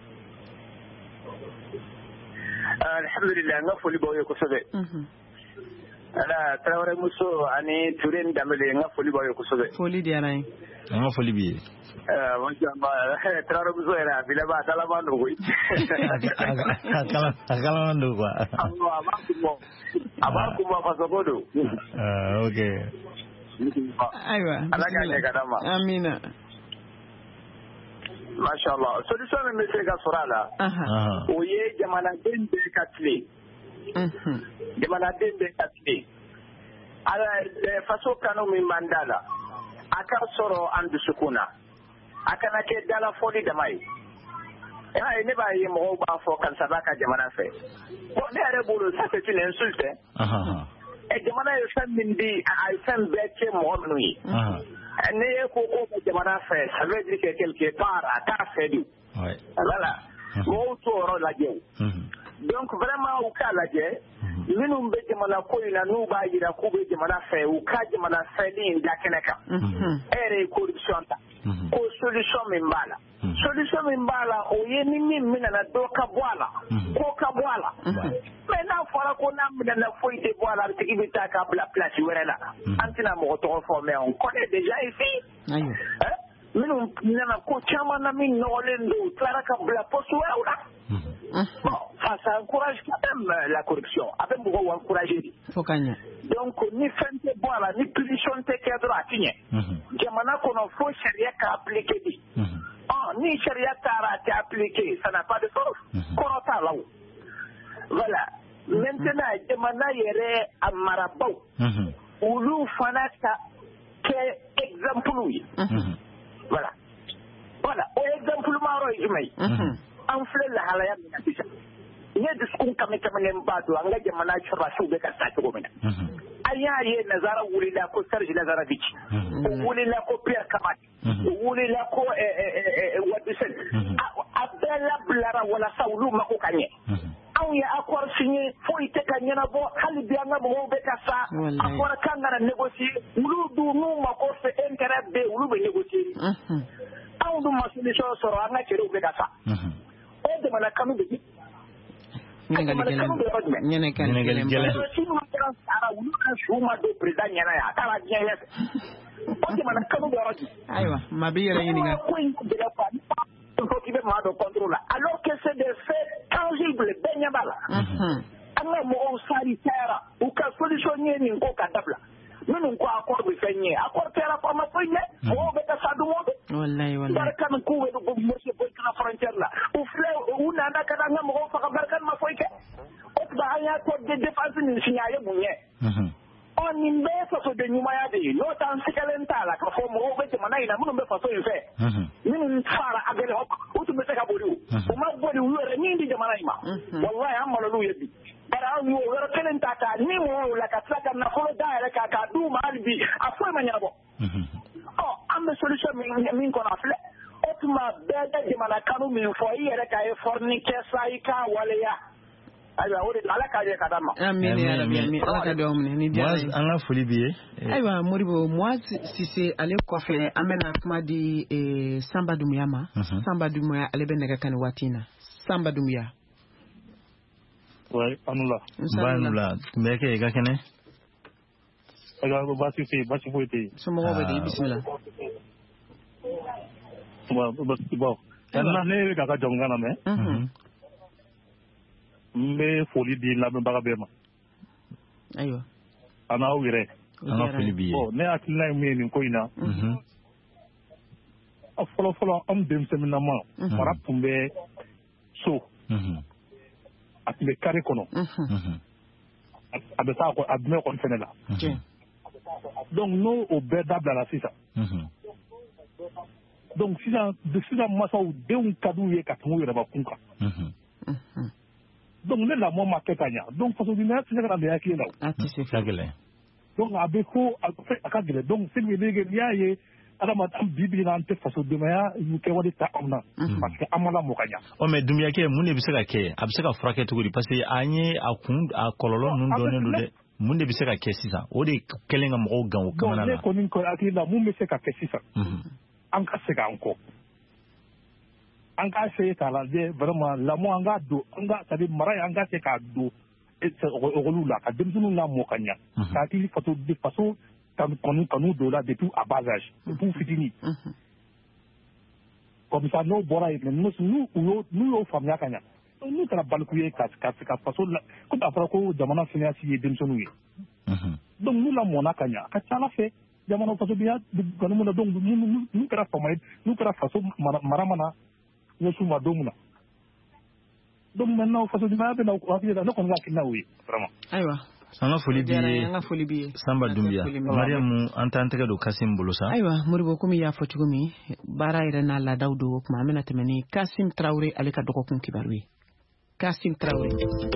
Speaker 6: alhamdulillah ngafoli boye ko sobe mhm ala trawre muso ani turen damele ngafoli boye ko sobe
Speaker 3: foli di anay
Speaker 1: ngafoli bi
Speaker 6: eh wonja ma trawre muso era bila ba kala mando ko
Speaker 1: kala kala mando ko
Speaker 6: Allah abakumo abakumo fasogodo
Speaker 1: ah okay
Speaker 3: aywa
Speaker 6: alaga ne kadama
Speaker 3: amina
Speaker 6: mashallah solution me se ga sorala aha oye jamana dende katli mhm jamana dende katli ala faso kanu mi mandala aka soro andu sukuna aka na ke dala fodi da mai eh ne ba yi mo ba fo kan sabaka jamana fe ko ne are bulu sa c'est une insulte aha e jamana yo san mindi ay san bete mo nui aha ne ko ko jamana fait ça veut dire que quelque part à ta fait du ouais voilà mo to ro la jew donc vraiment au cas la je minum be jamana ko ina nu ba yira ko be jamana fait au cas jamana fait ni ndakeneka ere corruption ta ko solution mimbala solution mimbala o yeni min minana do ka bwala ko ka bwala mais na fara ko na minana foi de bwala tiki bita ka bla place werela antina mo to former on connaît déjà ici ayo hein minum minana ko chama na min no lendo clara ka bla poste wala bon ça ça encourage quand même la corruption avec beaucoup encourager
Speaker 3: fokanya
Speaker 6: donc ni fente bwala ni punition te cadre atinye jamana ko no fo sharia ka appliquer di ah ni sharia tara te appliquer ça n'a pas de sens korota law voilà maintenant jamana yere amarabou ulu fanata ke exemple oui voilà voilà o exemple maro jumai en fleur la halaya minatisa ne diskun kame kame ne mbado anga jamana chura su be ka sa ko mina aya ye nazara wuli la ko Serge Nazara Bichi wuli la ko Pierre Kamati wuli la ko Wadisen abela blara wala saulu mako kanye aw ya accord signé fo ite kanye na bo hali bi anga mo be ka sa accord kanga na négocier wulu du nu mako fe intérêt be wulu be négocier aw du ma solution soro anga kero be ka sa o de mana kanu be
Speaker 3: nyene kele nyene kele
Speaker 6: ara wulu ka shuma do president nyana ya kala nyene oke mana kanu boroji
Speaker 3: aywa mabiyere yini ga
Speaker 6: ko in de la pa ko kibe ma do contrôle alors que c'est des faits tangibles benya bala anga mo o sari tera u ka solution nyeni ko ka dabla minu ko accord be fenye accord tera ko ma fenye o be ka sadu mo
Speaker 3: wallahi wallahi
Speaker 6: barkan ku we do monsieur boy kana frontière la u fle u na na kada nga mo fa barkan ma foike o ba aya ko de défense ni signaye bunye on ni be fa so de nyuma ya de no tan sikalenta la ka fo mo be mana ina minu be fa so yin fe minu fara agele hop o tu be ta ka bori o ma bori u re ni ndi jamana ima wallahi amma lu yebi bara yo wera kelenta ka ni mo la ka traka na fo da re ka ka du malbi afo ma nyabo oh am solution min min ko na fle otuma beda jamana kanu min fo yere ka e fornike saika waleya aywa wori ala ka je kadama
Speaker 3: amin ya rabbi amin ala ka do mun ni dia
Speaker 1: moi an la folie bié
Speaker 3: aywa moribo moi si c'est aller quoi faire amena kuma di eh, Samba Dumuyama Samba Dumuyama ale be nega kan watina Samba Dumuyama
Speaker 5: ouais anula
Speaker 1: banula mbeke ga kene
Speaker 5: aga ba si fi ba si foite
Speaker 3: sumo go be bismillah
Speaker 5: ba ba ba kana ne ga ga jongana me mhm mbe foli di la be baga be ma
Speaker 3: ayo
Speaker 5: ana wire
Speaker 1: ana foli bié
Speaker 5: bon ne akila mi ni ko ina mhm afolo folo am dem semina ma para tumbe so mhm atbe kare kono mhm abe sa ko adme ko fenela donc no o beda bla sisa mhm donc sisa de sisa masa o de un kadu ye ka tumu yere ba kunka mhm donc ne lamɔ ma kɛ ka ɲa donc fasodimiya tɛ se ka na bɛn hakili la
Speaker 3: a tɛ se ka gɛlɛn
Speaker 5: donc a bɛ ko a ka gɛlɛn donc c'est n'i y'a ye adamaden bi bi na an tɛ fasodimiya kɛwale ta anw na parce que an ma lamɔ ka ɲa.
Speaker 1: ɔ mais dumuyakɛ mun de bɛ se ka kɛ a bɛ se ka furakɛ cogo di parce que an ye a kun a kɔlɔlɔ ninnu dɔnnen don dɛ mun de bɛ se ka kɛ sisan o de kɛlen ka mɔgɔw gan o kamana na.
Speaker 5: donc ne kɔni kɔni hakili la mun bɛ se ka kɛ sisan an ka segin an kɔ an k'a se k'a lajɛ vraiment lamɔ an k'a don an ka c'est à dire mara ye an k'a se k'a don olu la ka denmisɛnninw lamɔ ka ɲa k'a hakili faso faso kanu kanu don la depuis à bas âge depuis fitini comme ça n'o bɔra yen n'u y'o n'u y'o faamuya ka ɲa n'u kɛra baliku ye ka ka ka faso la ko a fɔra ko jamana finance ye denmisɛnninw ye donc n'u lamɔna ka ɲa a ka ca ala fɛ jamana faso biya kanu mun na donc n'u kɛra faama ye n'u kɛra faso mara mana ɲɛsu ma don mun na donc maintenant faso ɲumanya bɛ na hakili la ne kɔni ka hakilina o ye vraiment.
Speaker 3: ayiwa
Speaker 1: an ka foli b'i ye
Speaker 3: an ka foli b'i ye
Speaker 1: Sanba Dunbiya Mariamu an t'an tɛgɛ don Kasim bolo sa.
Speaker 3: ayiwa Moribo komi i y'a fɔ cogo min baara yɛrɛ n'a laadaw don o tuma an bɛna tɛmɛ ni Kasim Tarawele ale ka dɔgɔkun kibaru ye Kasim Tarawele.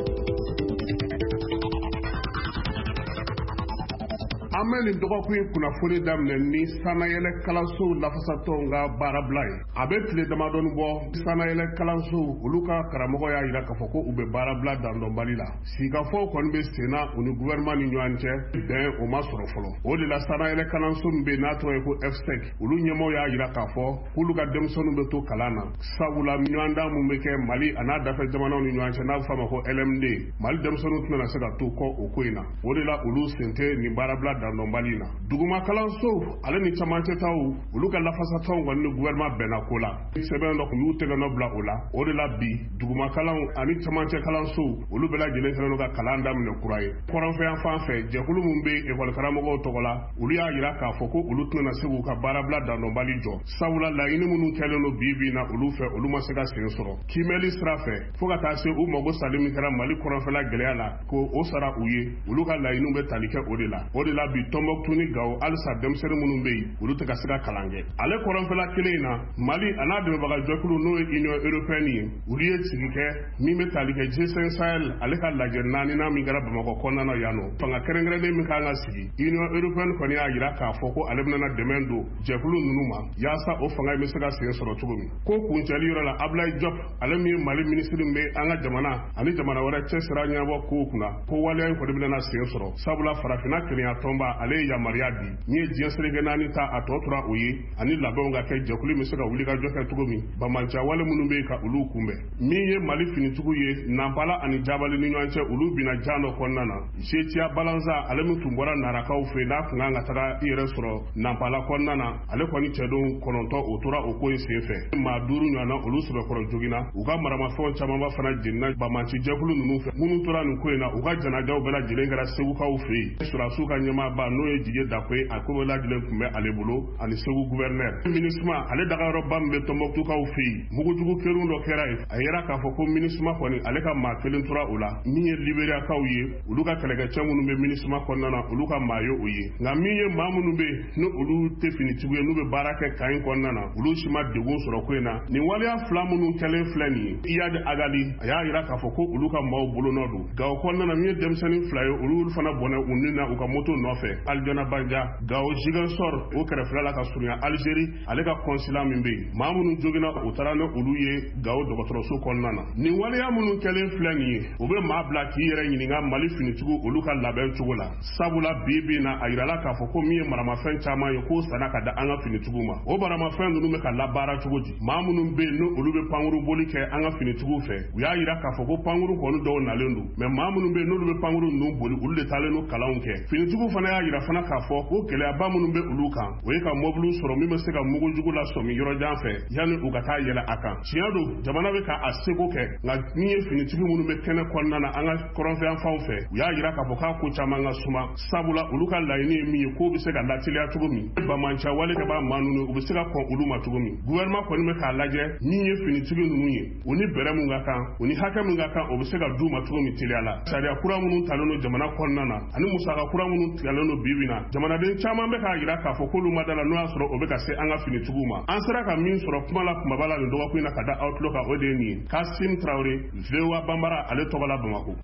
Speaker 8: an bɛ nin dɔgɔkun in kunnafoni daminɛ ni sanayɛlɛ kalansow lafasatɔw ka baarabila ye a bɛ tile damadɔni bɔ sanayɛlɛ kalansow olu ka karamɔgɔ y'a jira k'a fɔ ko u bɛ baarabila dandɔnbali la sigikafɔw kɔni bɛ senna u ni gouvernement ni ɲɔgɔn cɛ bɛn o ma sɔrɔ fɔlɔ o de la sanayɛlɛ kalanso min bɛ n'a tɔgɔ ye ko F S E C olu ɲɛmɔgɔw y'a jira k'a fɔ k'olu ka denmisɛnninw bɛ to kalan na sabula ɲɔgɔndan min bɛ kɛ Mali a n'a dafɛ jamanaw ni ɲɔgɔn cɛ n'a bɛ f'a ma ko L M D Mali denmisɛnninw tɛna se ka to kɔ o ko in na o de la olu sen tɛ nin baarabila dandɔnbali na duguma kalanso ale ni camancɛtaw olu ka lafasatɔw kɔni ni gouvernement bɛnna ko la sɛbɛn dɔ kun y'u tɛgɛ nɔ bila o la o de la bi duguma kalanw ani camancɛ kalanso olu bɛɛ lajɛlen kɛlen don ka kalan daminɛ kura ye kɔrɔnfɛyan fan fɛ jɛkulu min bɛ ekɔli karamɔgɔw tɔgɔ la olu y'a jira k'a fɔ ko olu tɛna se k'u ka baarabila dandɔnbali jɔ sabula laɲini minnu kɛlen don bi bi na olu fɛ olu ma se ka sen sɔrɔ kiimɛli sira fɛ fo ka taa se u mago sali min kɛra Mali kɔrɔnfɛla gɛlɛya la ko o sara u ye olu ka laɲiniw bɛ tali kɛ o de la o de la bi Tɔnbɔkutu ni Gawo halisa denmisɛnnin minnu bɛ yen olu tɛ ka se ka kalan kɛ ale kɔrɔnfɛla kelen in na Mali a n'a dɛmɛbaga jɛkulu n'o ye Union Européenne ye olu ye sigi kɛ min bɛ tali kɛ G cinq Sahel ale ka lajɛ naaninan min kɛra Bamakɔ kɔnɔna na yan nɔ fanga kɛrɛnkɛrɛnnen min kan ka sigi Union Européenne kɔni y'a jira k'a fɔ ko ale bɛna dɛmɛ don jɛkulu ninnu ma yaasa o fanga in bɛ se ka sen sɔrɔ cogo min ko kuncɛli yɔrɔ la Ablaye Diop ale min ye Mali minisiri min bɛ an ka jamana ani jamana wɛrɛ cɛsira ɲɛnabɔ kow kunna ko waleya in kɔni bɛna sen sɔrɔ sabula farafinna kelenya tɔnba ale ye yamaruya di ni ye diɲɛ seleke naani ta a tɔ tora o ye ani labɛnw ka kɛ jɛkulu bɛ se ka wuli ka jɔ kɛ cogo min bamanciya wale minnu bɛ yen ka olu kunbɛn min ye Mali finitigiw ye Nampala ani Jabali ni ɲɔgɔn cɛ olu bina jan dɔ kɔnɔna na Setia Balanza ale min tun bɔra narakaw fɛ n'a kun kan ka taga i yɛrɛ sɔrɔ Nampala kɔnɔna na ale kɔni cɛdenw kɔnɔntɔn o tora o ko in sen fɛ maa duuru ɲɔgɔnna olu sɛbɛkɔrɔ joginna u ka maramafɛnw camanba fana jenina bamanci jɛkulu ninnu fɛ minnu tora nin ko in na u ka janajaw bɛɛ lajɛlen kɛra segukaw fɛ yen surasiw ka ɲɛmaaba n'o ye Jije Dakoye a ko bɛɛ lajɛlen tun bɛ ale bolo ani Segu gouverneur MINUSMA ale dagayɔrɔba min bɛ Tɔnbɔkutukaw fɛ yen mugujugu kɛrun dɔ kɛra yen a yera k'a fɔ ko MINUSMA kɔni ale ka maa kelen tora o la min ye Liberiakaw ye olu ka kɛlɛkɛcɛ minnu bɛ MINUSMA kɔnɔna na olu ka maa ye o ye nka min ye maa minnu bɛ ni olu tɛ finitigiw ye n'u bɛ baara kɛ kan in kɔnɔna na olu si ma degun sɔrɔ ko in na nin waleya fila minnu kɛlen filɛ nin ye Iyad Agali a y'a jira k'a fɔ ko olu ka maaw bolonɔ don Gawo kɔnɔna na min ye denmisɛnnin fila ye olu fana bɔnɛ u ni na u ka moto nɔfɛ Aljana Banja Gawo Ziguinchor o kɛrɛfɛla la ka surunya Algérie ale ka consulat min bɛ yen maa minnu joginna u taara ni olu ye Gawo dɔgɔtɔrɔso kɔnɔna na nin waleya minnu kɛlen filɛ nin ye u bɛ maa bila k'i yɛrɛ ɲininka Mali finitigiw olu ka labɛn cogo la sabula bi bi na a yirala k'a fɔ ko min ye maramafɛn caman ye k'o sanna ka da an ka finitigiw ma o maramafɛn ninnu bɛ ka labaara cogo di maa minnu bɛ yen ni olu bɛ pankuru boli kɛ an ka finitigiw fɛ u y'a jira k'a fɔ ko pankuru kɔni dɔw nalen don mɛ maa minnu bɛ yen n'olu bɛ pankuru ninnu boli olu de taalen don kalanw kɛ finitigiw fana y'a jira fana k'a fɔ ko gɛlɛyaba minnu bɛ olu kan o ye ka mɔbiliw sɔrɔ min bɛ se ka mugujugu la sɔmi yɔrɔ jan fɛ yanni u ka taa yɛlɛ a kan tiɲɛ don jamana bɛ ka a seko kɛ nka min ye finitigi minnu bɛ kɛnɛ kɔnɔna na an ka kɔrɔnfɛn fanw fɛ u y'a jira k'a fɔ k'a ko caman ka suma sabula olu ka laɲini ye min ye k'o bɛ se ka lateliya cogo min bamanciya wale kɛ b'a maa ninnu u bɛ se ka kɔn olu ma cogo min gouvernement kɔni bɛ k'a lajɛ min ye finitigi ninnu ye u ni bɛrɛ min ka kan u ni hakɛ min ka kan o bɛ se ka d'u ma cogo min teliya la sariya kura minnu talen don jamana kɔnɔna na ani musaka kura minnu tigɛlen dalen don bibi na jamanaden caman bɛ k'a yira k'a fɔ k'olu ma da la n'o y'a sɔrɔ o bɛ ka se an ka finitigiw ma an sera ka min sɔrɔ kuma la kumaba la nin dɔgɔkun in na ka da Outlook kan o de ye nin ye Kasim Traoré V O A Banbara ale tɔgɔ la Bamako.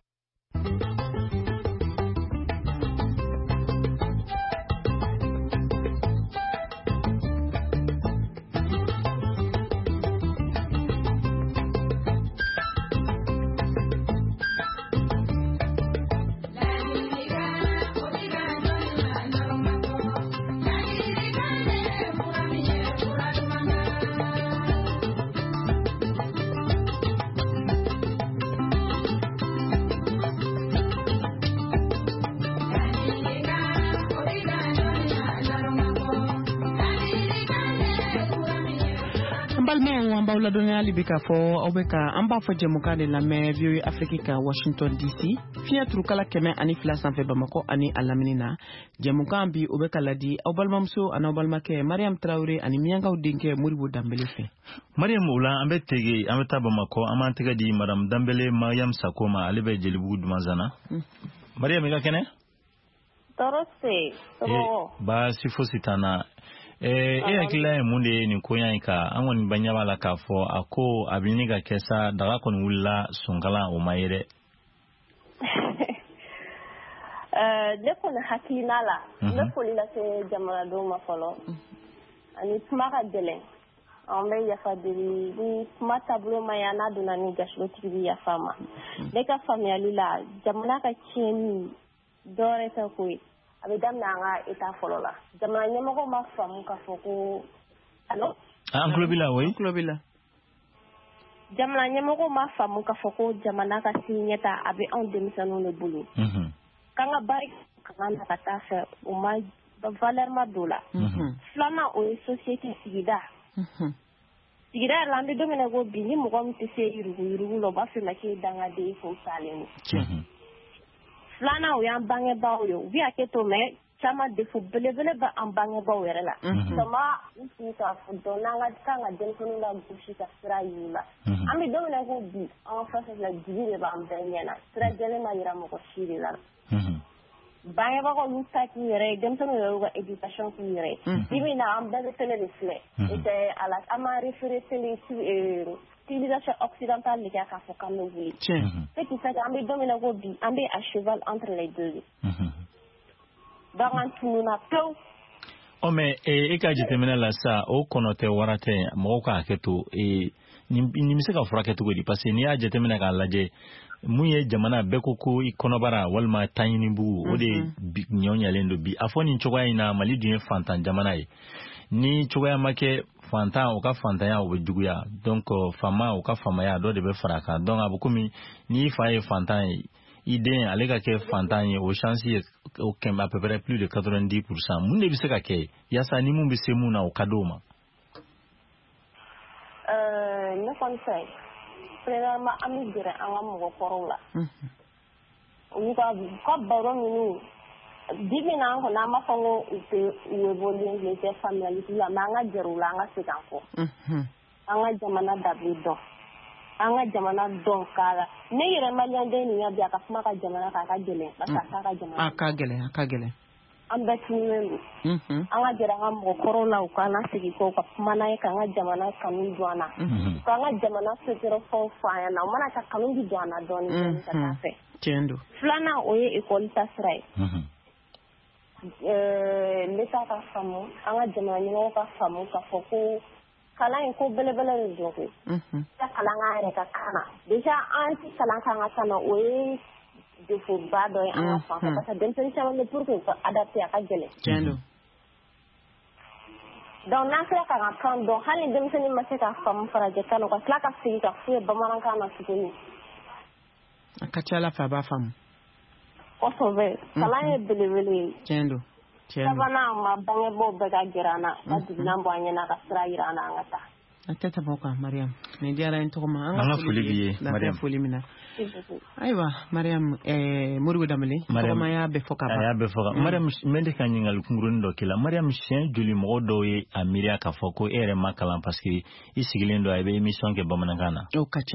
Speaker 3: La dɔnniya li bɛ ka fɔ aw bɛ ka an b'a fɔ jɛmukan de lamɛn V O A Afrique ka Washington D C fiɲɛ turukala kɛmɛ ani fila sanfɛ Bamako ani a lamini na jɛmukan bi o bɛ ka ladi aw balimamuso ani aw balimakɛ Mariam Traoré ani Miyankaw denkɛ Moribo Dambele fɛ.
Speaker 1: Mariam o la an bɛ tege an bɛ taa Bamako an b'an tɛgɛ di Madame Dambele Mariam Sako ma ale bɛ Jelibugu Dumanzana. Mariam i ka kɛnɛ?
Speaker 2: Tɔɔrɔ se tɔɔrɔ.
Speaker 1: Baasi fosi t'an na. Eh, e hakilila ye mun de ye nin koɲa in kan an kɔni bɛ ɲɛ b'a la k'a fɔ a ko a bɛ ɲini ka kɛ sa daga kɔni wulila sonkala o ma ye dɛ.
Speaker 2: Ne kɔni hakilina la n bɛ foli lase jamanadenw ma fɔlɔ ani kuma ka gɛlɛn an bɛ yafa deli ni kuma taabolo ma ɲɛ n'a donna ni gasilotigi bɛ yafa ma ne ka faamuyali la jamana ka tiɲɛni dɔwɛrɛ tɛ ko ye. A bɛ daminɛ an ka État fɔlɔ la jamana ɲɛmɔgɔ ma faamu k'a fɔ ko allo
Speaker 1: an tulo b'i la oui
Speaker 3: tulo b'i la
Speaker 2: jamana ɲɛmɔgɔ ma faamu k'a fɔ ko jamana ka sini ɲɛta a bɛ anw denmisɛnninw de bolo k'an ka baara kalan na ka taa fɛ o ma valeur ma don la filanan o ye société sigida sigida yɛrɛ la an bɛ don min na ko bi ni mɔgɔ min tɛ se yuruguyurugu la o b'a fɔ ma k'e dangaden ye fo salen don filanan o y'an bangebaaw ye u bɛ hakɛ to mɛ caman defo belebele bɛ an bangebaaw yɛrɛ la sama u sigi k'a fɔ dɔn n'an ka kan ka denmisɛnninw la gosi ka sira yir'u la an bɛ don min na ko bi an fɛn fɛn filɛ jigi de b'an bɛɛ ɲɛna sira jɛlen ma yira mɔgɔ si de la bangebagaw y'u ta k'u yɛrɛ ye denmisɛnninw yɛrɛ y'u ka éducation k'u yɛrɛ ye bi bi in na an bɛɛ bɛ télé de filɛ a la an ma référé télé civilisation occidentale de kɛ k'a fɔ k'an bɛ wuli ce qui fait que an bɛ don min na ko bi an bɛ à cheval entre les deux de donc an tununa pewu.
Speaker 1: Ɔ mɛ e ka jateminɛ la sa o kɔnɔ tɛ wara tɛ mɔgɔw ka hakɛ to nin bɛ se ka furakɛ cogo di parce que n'i y'a jateminɛ k'a lajɛ mun ye jamana bɛɛ ko ko i kɔnɔbara walima taɲinibugu o de ɲɔ ɲɛlen don bi a fɔ nin cogoya in na Mali dun ye fantan jamana ye ni cogoya ma kɛ fantan o ka fantanya o bɛ juguya donc fama o ka famaya dɔ de bɛ fara kan donc a bɛ komi n'i fa ye fantan ye i den ale ka kɛ fantan ye o chance ye o kɛmɛ à peu près plus de quatre-vingt-dix pour cent mun de bɛ se ka kɛ yaasa ni mun bɛ se mun na o ka d'o ma.
Speaker 2: Ne kɔni fɛ premièrement an bɛ gɛrɛ an ka mɔgɔkɔrɔw la olu ka ka baro ninnu bi bi in na an kɔni an b'a fɔ ko u tɛ u évoluer u tɛ faamuyali la mais an ka gɛrɛ u la an ka segin an kɔ an ka jamana dabiri dɔn an ka jamana dɔn k'a la ne yɛrɛ maliyɛnden nin ya bi a ka kuma ka jamana kan a ka gɛlɛn parce que a t'a ka jamana
Speaker 3: a ka gɛlɛn a ka gɛlɛn
Speaker 2: an bɛɛ tununnen don an ka gɛrɛ an ka mɔgɔkɔrɔw la u k'an segin kɔ u ka kuma n'an ye k'an ka jamana kanu don an na k'an ka jamana sotɔrɔ fɛnw fɔ an ɲɛna u mana ka kanu bi don an na dɔɔnin dɔɔnin ka taa fɛ
Speaker 3: tiɲɛ don
Speaker 2: filanan o ye école ta sira ye l'État ka faamu an ka jamana ɲɛmɔgɔw ka faamu k'a fɔ ko kalan in ko belebele de don koyi ka kalan k'an yɛrɛ ka kan na déjà an ti kalan k'an ka kan na o ye défaut ba dɔ ye an ka fan fɛ parce que denmisɛnnin caman bɛ pour que u ka adapter a ka gɛlɛn
Speaker 3: tiɲɛ don
Speaker 2: donc n'an sera k'an ka kan dɔn hali ni denmisɛnnin ma se ka faamu farajɛ kan na u ka tila ka segin ka f'u ye bamanankan na tuguni
Speaker 3: a ka ca ala fɛ a b'a faamu
Speaker 2: kosɛbɛ kalan ye belebele ye
Speaker 3: tiɲɛ don
Speaker 2: sabanan ma bangebaaw bɛɛ ka gɛrɛ an na ka dugulan bɔ an ɲɛna ka sira yira an na an ka taa
Speaker 3: a tɛ tɛmɛ o kan Mariam nin diyara n tɔgɔ ma
Speaker 1: an ka foli b'i ye Mariam
Speaker 3: foli min na ayiwa Mariam Moribo Dambele tɔgɔma y'a bɛɛ fɔ ka ban
Speaker 1: a y'a bɛɛ fɔ ka ban Mariam n bɛ de ka ɲininkali kunkurunin dɔ k'i la Mariam siɲɛ joli mɔgɔ dɔw ye a miiriya k'a fɔ ko e yɛrɛ ma kalan parce que i sigilen don a bɛ émission kɛ bamanankan na
Speaker 3: o ka ca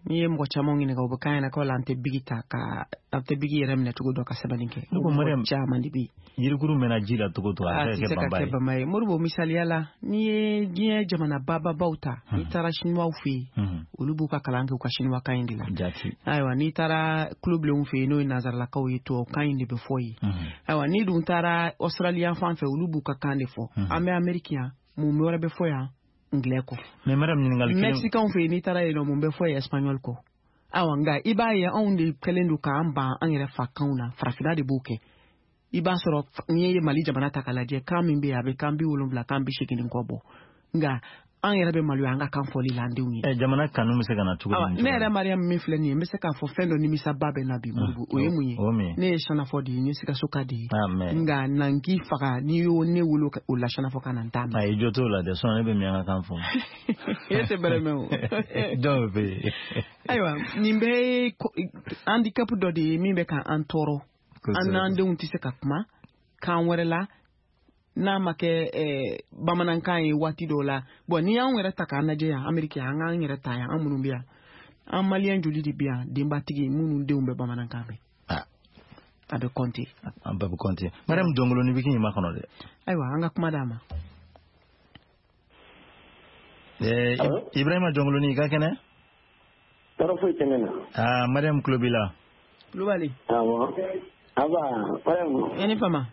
Speaker 3: ni ye mɔgɔ caman ɲininka u bɛ kan na ko la an tɛ bigi ta ka an tɛ bigi yɛrɛ minɛ cogo dɔ ka sɛbɛnni kɛ
Speaker 1: ko Mariam
Speaker 3: caman de bɛ
Speaker 1: yirikuru mɛna ji la cogo to a tɛ kɛ
Speaker 3: banba ye Modibo misaliya la ni ye diɲɛ jamana bababaw ta n'i taara chinois fɛ yen olu b'u ka kalan kɛ u ka chinois kan in de la ayiwa n'i taara kulobilenw fɛ yen n'o ye nanzaralakaw ye tubabu kan in de bɛ fɔ yen ayiwa n'i dun taara Australia fan fɛ olu b'u ka kan de fɔ an bɛ Amérique yan mun wɛrɛ bɛ fɔ yan anglais ko
Speaker 1: mais madame ɲininkali kelen
Speaker 3: Mexicain fɛ n'i taara yen mun bɛ fɔ ye espagnol ko awa nka i b'a ye anw de kɛlen don k'an ban an yɛrɛ fa kanw na farafina de b'o kɛ i b'a sɔrɔ n'i ye Mali jamana ta k'a lajɛ kan min bɛ yen a bɛ kan bi wolonwula kan bi seegin kɔ bɔ nka an yɛrɛ bɛ maloya an ka kan fɔli la an denw ye
Speaker 1: ɛ jamana kanu bɛ se ka na cogo
Speaker 3: min ne yɛrɛ Mariam min filɛ nin ye n bɛ se k'a fɔ fɛn dɔ nimisaba bɛ na bi Modibo o ye mun ye ne ye Shanafɔ de ye n ye Sikaso ka de ye nka nan k'i faga n'i y'o ne wolo o la Shanafɔ ka na n t'a mɛn
Speaker 1: ayi jo t'o la dɛ sɔn ne bɛ min an ka kan fɔ
Speaker 3: e tɛ bɛrɛ mɛn o
Speaker 1: dɔw bɛ yen
Speaker 3: ayiwa nin bɛ handicap dɔ de ye min bɛ k'an tɔɔrɔ an n'an denw tɛ se ka kuma kan wɛrɛ la n'a ma kɛ bamanankan ye waati dɔw la bon n'i y'anw yɛrɛ ta k'an lajɛ yan Amérique an k'an yɛrɛ ta yan an minnu bɛ yan an maliyɛn joli de bɛ yan denbatigi minnu denw bɛ bamanankan mɛn a bɛ compter
Speaker 1: an bɛɛ bɛ compter Mariam Jɔnkoloni bɛ k'i ma kɔnɔ dɛ
Speaker 3: ayiwa an ka kuma d'a ma
Speaker 1: Ibrahima Jɔnkoloni i ka kɛnɛ
Speaker 6: tɔɔrɔ foyi tɛ ne na
Speaker 1: aa Mariam tulo b'i la
Speaker 3: tulo b'ale
Speaker 6: awɔ aba Mariam
Speaker 3: i ni fama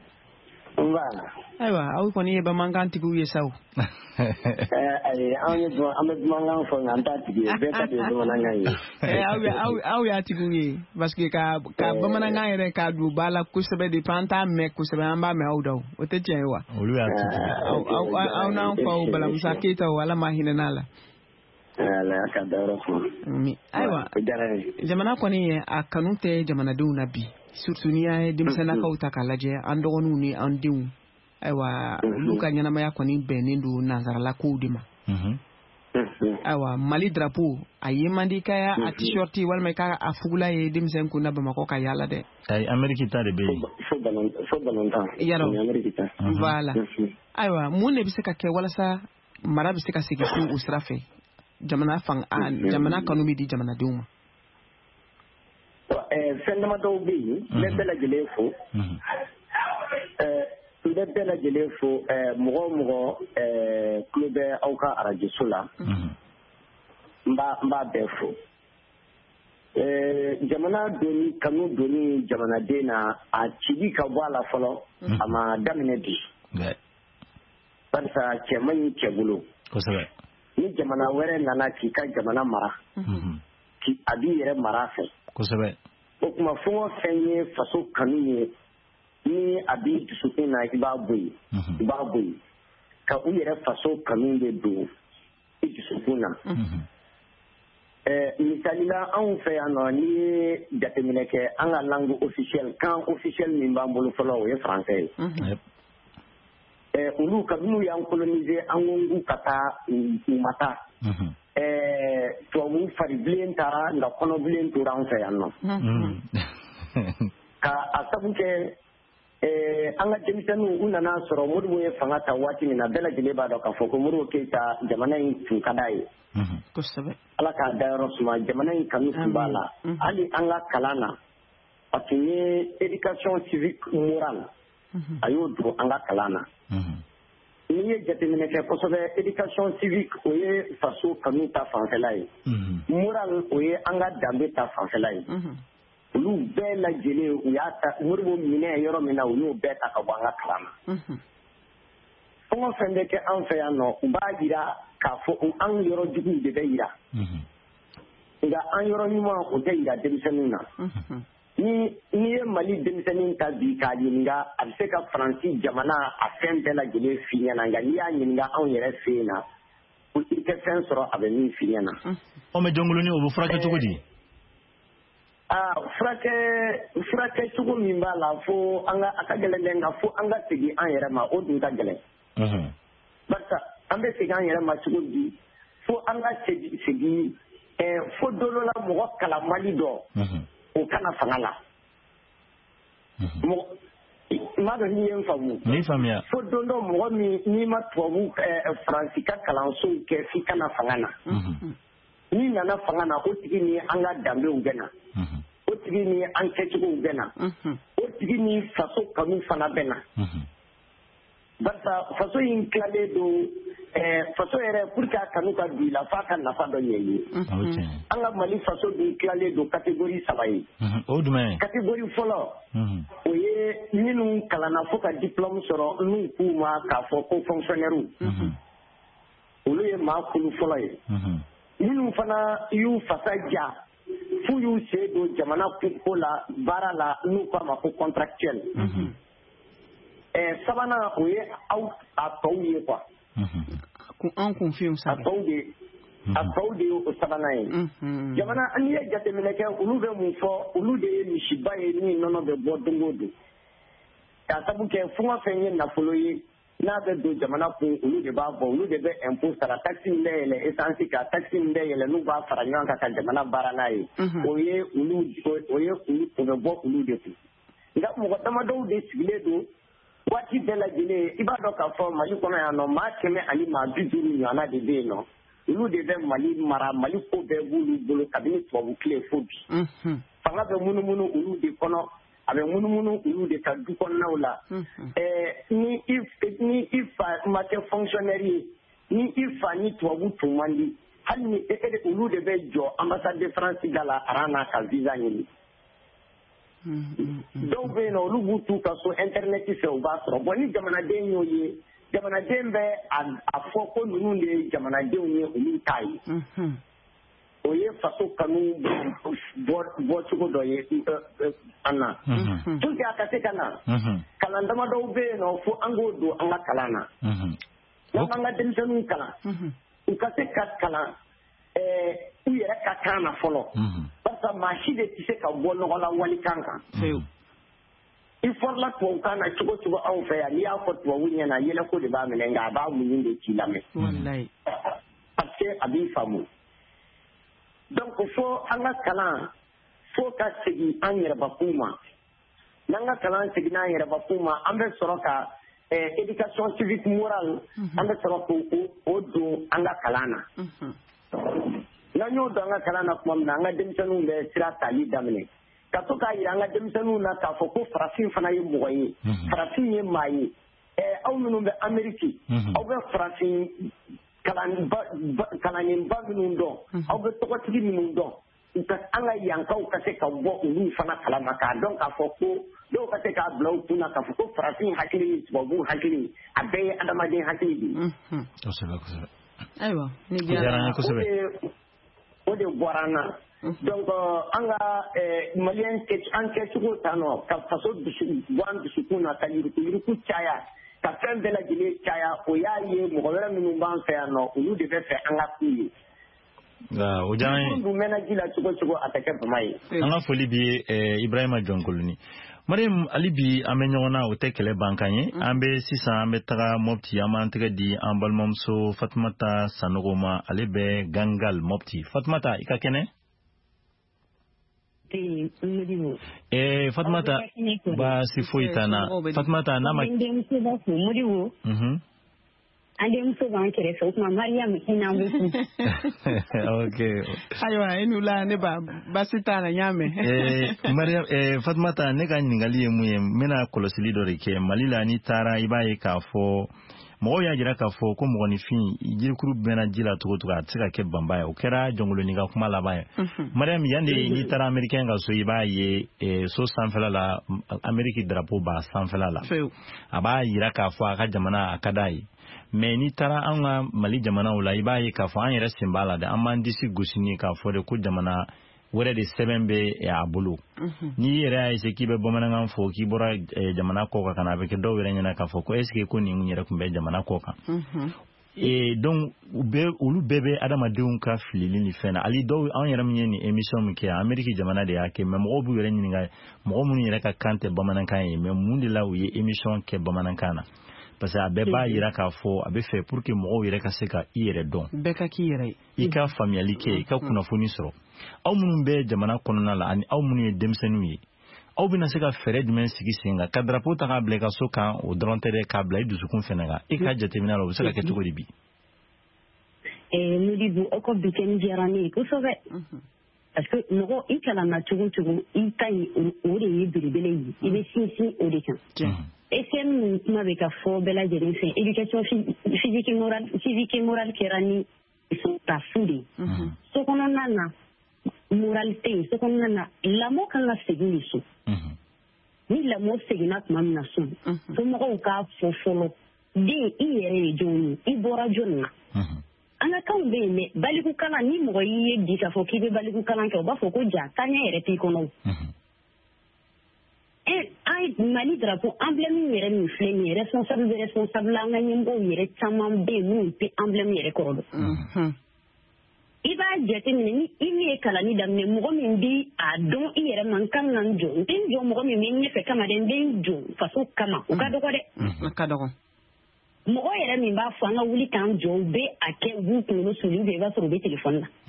Speaker 3: ayiwa aw kɔni ye bamanankan tigiw ye sa o
Speaker 6: ayi an ye an bɛ bamanankan fɔ nka an t'a tigi ye bɛɛ ta de ye bamanankan ye
Speaker 3: aw aw aw y'a tigiw ye parce que ka ka bamanankan yɛrɛ ka don ba la kosɛbɛ de an t'a mɛn kosɛbɛ an b'a mɛn aw da o tɛ tiɲɛ ye wa
Speaker 1: olu y'a tigi
Speaker 3: aw aw n'an faw Balamusa Keyita o Ala ma hinɛ n'a la
Speaker 6: ala ka dayɔrɔ fɔ
Speaker 3: ayiwa jamana kɔni ye a kanu tɛ jamanadenw na bi surtout n'i y'a ye denmisɛnnakaw ta k'a lajɛ an dɔgɔninw ni an denw ayiwa olu ka ɲɛnamaya kɔni bɛnnen don nanzaralakow de ma ayiwa Mali drapeau a ye man di k'a a t-shirt walima i ka a fugula ye denmisɛn kunda Bamakɔ ka yaala dɛ
Speaker 1: ayi Amérique ta de bɛ yen
Speaker 6: fo balontan
Speaker 3: yarɔ voilà ayiwa mun de bɛ se ka kɛ walasa mara bɛ se ka segin so o sira fɛ jamana fan jamana kanu bɛ di jamanadenw ma
Speaker 6: fɛn dama dɔw bɛ yen n bɛ bɛɛ lajɛlen fo n bɛ bɛɛ lajɛlen fo mɔgɔ o mɔgɔ tulo bɛ aw ka arajoso la n b'a bɛɛ fo jamana doni kanu doni jamanaden na a cigi ka bɔ a la fɔlɔ a ma daminɛ bi barisa cɛ man ɲi cɛ bolo ni jamana wɛrɛ nana k'i ka jamana mara a b'i yɛrɛ mara fɛ
Speaker 1: kosɛbɛ
Speaker 6: o tuma fɛn o fɛn ye faso kanu ye ni a b'i dusukun na i b'a bɔ yen i b'a bɔ yen ka u yɛrɛ faso kanu de don i dusukun na misali la anw fɛ yan nɔ n'i ye jateminɛ kɛ an ka langue officielle kan officiel min b'an bolo fɔlɔ o ye français ye olu kabini y'an coloniser an ko k'u ka taa u ma taa tubabu faribilen taara nka kɔnɔbilen tora an fɛ yan nɔ ka a sabu kɛ an ka denmisɛnninw u nana sɔrɔ Modibo ye fanga ta waati min na bɛɛ lajɛlen b'a dɔn k'a fɔ ko Modibo Keyita jamana in tun ka d'a ye Ala k'a dayɔrɔ suma jamana in kanu tun b'a la hali an ka kalan na a tun ye éducation civique morale a y'o don an ka kalan na n'i ye jateminɛ kɛ kosɛbɛ éducation civique o ye faso kanu ta fanfɛla ye moral o ye an ka danbe ta fanfɛla ye olu bɛɛ lajɛlen u y'a ta Modibo minɛ yɔrɔ min na u y'o bɛɛ ta ka bɔ an ka kalan na fɛn o fɛn bɛ kɛ an fɛ yan nɔ u b'a jira k'a fɔ an yɔrɔ juguw de bɛ jira nka an yɔrɔ ɲuman o tɛ jira denmisɛnninw na ni n'i ye Mali denmisɛnnin ta bi k'a ɲininka a bɛ se ka Faransi jamana a fɛn bɛɛ lajɛlen f'i ɲɛna nka n'i y'a ɲininka anw yɛrɛ fɛ yen na i tɛ fɛn sɔrɔ a bɛ min f'i ɲɛna.
Speaker 1: Ɔ mɛ Jɔnkoloni o bɛ furakɛ cogo di?
Speaker 6: aa furakɛ furakɛ cogo min b'a la fo an ka a ka gɛlɛn dɛ nka fo an ka segin an yɛrɛ ma o dun ka gɛlɛn. Barisa an bɛ segin an yɛrɛ ma cogo di fo an ka segin fo don dɔ la mɔgɔ kalan Mali dɔ. O kana fanga la m'a dɔn n'i ye n faamu
Speaker 1: n'i faamuya
Speaker 6: fo don dɔ mɔgɔ min n'i ma tubabu Faransi ka kalansow kɛ f'i kana fanga na ni nana fanga na o tigi ni an ka danbew bɛ na o tigi ni an kɛcogow bɛ na o tigi ni faso kanu fana bɛ na barisa faso in tilalen don faso yɛrɛ pour que a kanu ka don i la f'a ka nafa dɔ ɲɛ ye an ka Mali faso dun tilalen don catégorie saba ye
Speaker 1: o jumɛn
Speaker 6: catégorie fɔlɔ o ye minnu kalanna fo ka diplôme sɔrɔ n'u k'u ma k'a fɔ ko fonctionnaire olu ye maa kulu fɔlɔ ye minnu fana y'u fasa ja f'u y'u se don jamana ko la baara la n'u k'a ma ko contractuel sabanan o ye aw a tɔw ye quoi
Speaker 3: an kun fiyewu
Speaker 6: a tɔw de a tɔw de ye o sabanan ye jamana n'i ye jateminɛ kɛ olu bɛ mun fɔ olu de ye misiba ye min nɔnɔ bɛ bɔ don o don k'a sabu kɛ fɛn o fɛn ye nafolo ye n'a bɛ don jamana kun olu de b'a bɔ olu de bɛ impôt sara taxe min bɛ yɛlɛ essence kan taxe min bɛ yɛlɛ n'u b'a fara ɲɔgɔn kan ka jamana baara n'a ye o ye olu o ye olu o bɛ bɔ olu de kun nka mɔgɔ damadɔw de sigilen don waati bɛɛ lajɛlen i b'a dɔn k'a fɔ Mali kɔnɔ yan nɔ maa kɛmɛ ani maa bi duuru ɲɔgɔnna de bɛ yen nɔ olu de bɛ Mali mara Mali ko bɛɛ b'olu bolo kabini tubabu tile fo bi fanga bɛ munumunu olu de kɔnɔ a bɛ munumunu olu de ka du kɔnɔnaw la ni ni i fa ma kɛ fonctionnaire ye ni i fa ni tubabu tun man di hali ni olu de bɛ jɔ ambassade de France da la aran n'a ka visa ɲini dɔw bɛ yen nɔ olu b'u t'u ka so internet fɛ u b'a sɔrɔ bon ni jamanaden y'o ye jamanaden bɛ a fɔ ko ninnu de ye jamanadenw ye olu t'a ye o ye faso kanu bɔcogo dɔ ye an na pour que a ka se ka na kalan damadɔw bɛ yen nɔ fo an k'o don an ka kalan na n'an b'an ka denmisɛnninw kalan u ka se ka kalan u yɛrɛ ka kan na fɔlɔ barisa maa si de tɛ se ka bɔ nɔgɔ la walikan kan i fɔrɔla tubabukan na cogo cogo anw fɛ yan n'i y'a fɔ tubabu ɲɛna yɛlɛko de b'a minɛ nka a b'a muɲu de k'i lamɛn parce que a b'i faamu donc fo an ka kalan fo ka segin an yɛrɛbakun ma n'an ka kalan seginna an yɛrɛbakun ma an bɛ sɔrɔ ka éducation civique morale an bɛ sɔrɔ k'o don an ka kalan na n'an y'o don an ka kalan na tuma min na an ka denmisɛnninw bɛ sira tali daminɛ ka to k'a jira an ka denmisɛnninw na k'a fɔ ko farafin fana ye mɔgɔ ye farafin ye maa ye aw minnu bɛ Amérique aw bɛ farafin kalannenba minnu dɔn aw bɛ tɔgɔtigi minnu dɔn an ka yankaw ka se ka bɔ olu fana kalama k'a dɔn k'a fɔ ko dɔw ka se k'a bila u kunna k'a fɔ ko farafin hakili ni tubabu hakili a bɛɛ ye adamaden hakili de ye.
Speaker 1: Kosɛbɛ kosɛbɛ.
Speaker 3: Ayiwa
Speaker 1: ni diyara an ye kosɛbɛ.
Speaker 6: O de bɔra an na. donc an ka maliyɛn an kɛcogo ta nɔ ka faso dusu bɔ an dusukun na ka yuruku yuruku caya ka fɛn bɛɛ lajɛlen caya o y'a ye mɔgɔ wɛrɛ minnu b'an fɛ yan nɔ olu de bɛ fɛ an ka k'u ye.
Speaker 1: o diyara n ye.
Speaker 6: dun mɛnna ji la cogo cogo a tɛ kɛ bama ye.
Speaker 1: an ka foli bi Ibrahima Jɔnkoloni. Mariam hali bi an bɛ ɲɔgɔn na o tɛ kɛlɛ ban kan ye an bɛ sisan an bɛ taga Mopti an b'an tɛgɛ di an balimamuso Fatumata Sanogo ma ale bɛ Gangal Mopti. Fatumata i ka kɛnɛ. Eh, Fatumata baasi foyi t'an na. Fatumata n'a ma.
Speaker 9: An denmuso b'an kɛrɛfɛ o tuma Mariam hinɛ an bɛ fo.
Speaker 1: Ok.
Speaker 3: Ayiwa e n'u la ne ba baasi t'a la n y'a mɛn.
Speaker 1: Eh, Mariam eh, Fatumata ne ka ɲininkali ye mun ye n bɛna kɔlɔsili dɔ de kɛ Mali la n'i taara i b'a ye k'a fɔ mɔgɔw y'a jira k'a fɔ ko mɔgɔninfin jirikuru bɛnna ji la cogo cogo a tɛ se ka kɛ banba ye o kɛra Jɔnkoloni ka kuma laban ye. Mariam yan de n'i taara Américain ka so i b'a ye so sanfɛla la Amérique drapeau b'a sanfɛla la a b'a jira k'a fɔ a ka jamana a ka d'a ye. Mais n'i taara an ka Mali jamanaw la i b'a ye k'a fɔ an yɛrɛ sen b'a la dɛ an b'an disi gosi ni k'a fɔ de ko jamana wɛrɛ de sɛbɛn bɛ a bolo n'i yɛrɛ y'a ese k'i bɛ bamanankan fɔ k'i bɔra jamana kɔ kan ka na a bɛ kɛ dɔw yɛrɛ ɲɛna k'a fɔ ko est ce que ko nin yɛrɛ tun bɛ jamana kɔ kan donc olu bɛɛ bɛ adamadenw ka filili ni fɛn na hali dɔw an yɛrɛ min ye nin émission min kɛ Amérique jamana de y'a kɛ mais mɔgɔw b'u yɛrɛ ɲininka mɔgɔ minnu yɛrɛ ka kan tɛ bamanankan ye mais mun de la u ye émission kɛ bamanankan na parce que a bɛɛ b'a jira k'a fɔ a bɛ fɛ pour que mɔgɔw yɛrɛ ka se ka i yɛrɛ dɔn
Speaker 3: bɛɛ ka k'i yɛrɛ ye
Speaker 1: i ka faamuyali kɛ i ka kunnafoni sɔrɔ aw minnu bɛ jamana kɔnɔna la ani aw minnu ye denmisɛnninw ye aw bɛna se ka fɛɛrɛ jumɛn sigi sen kan ka drapeau ta k'a bila i ka so kan o dɔrɔn tɛ dɛ k'a bila i dusukun fɛnɛ kan i ka jateminɛ la o bɛ se ka kɛ cogo di bi
Speaker 9: Modibo o ko bi kɛ ni diyara ne ye kosɛbɛ parce que mɔgɔ i kalanna cogo cogo i ta ye o de ye belebele ye i bɛ sinsin o de kan et c'est min kuma bɛ ka fɔ bɛɛ lajɛlen fɛ éducation physique morale civique et morale kɛra ni ta fu de so kɔnɔna na moralité so kɔnɔna na lamɔ kan ka segin de so ni lamɔ seginna tuma min na so somɔgɔw k'a fɔ fɔlɔ den i yɛrɛ ye jɔn ye i bɔra jɔn na an ka kanw bɛ yen dɛ balikukalan ni mɔgɔ y'i ye bi k'a fɔ k'i bɛ balikukalan kɛ u b'a fɔ ko ja taaɲɛ yɛrɛ t'i kɔnɔ an Mali drapeau emblème yɛrɛ min filɛ nin ye responsable bɛ responsable an ka ɲɛmɔgɔw yɛrɛ caman bɛ yen minnu tɛ emblème yɛrɛ kɔrɔ dɔn i b'a jateminɛ ni i min ye kalanni daminɛ mɔgɔ min bɛ a dɔn i yɛrɛ ma n kan ka n jɔ n tɛ n jɔ mɔgɔ min bɛ ɲɛfɛ kama dɛ n bɛ n jɔ faso kama o ka dɔgɔ dɛ
Speaker 3: ka dɔgɔ
Speaker 9: mɔgɔ yɛrɛ min b'a fɔ an ka wuli k'an jɔ u bɛ a kɛ u b'u kunkolo suli i b'a sɔrɔ u bɛ telefɔni na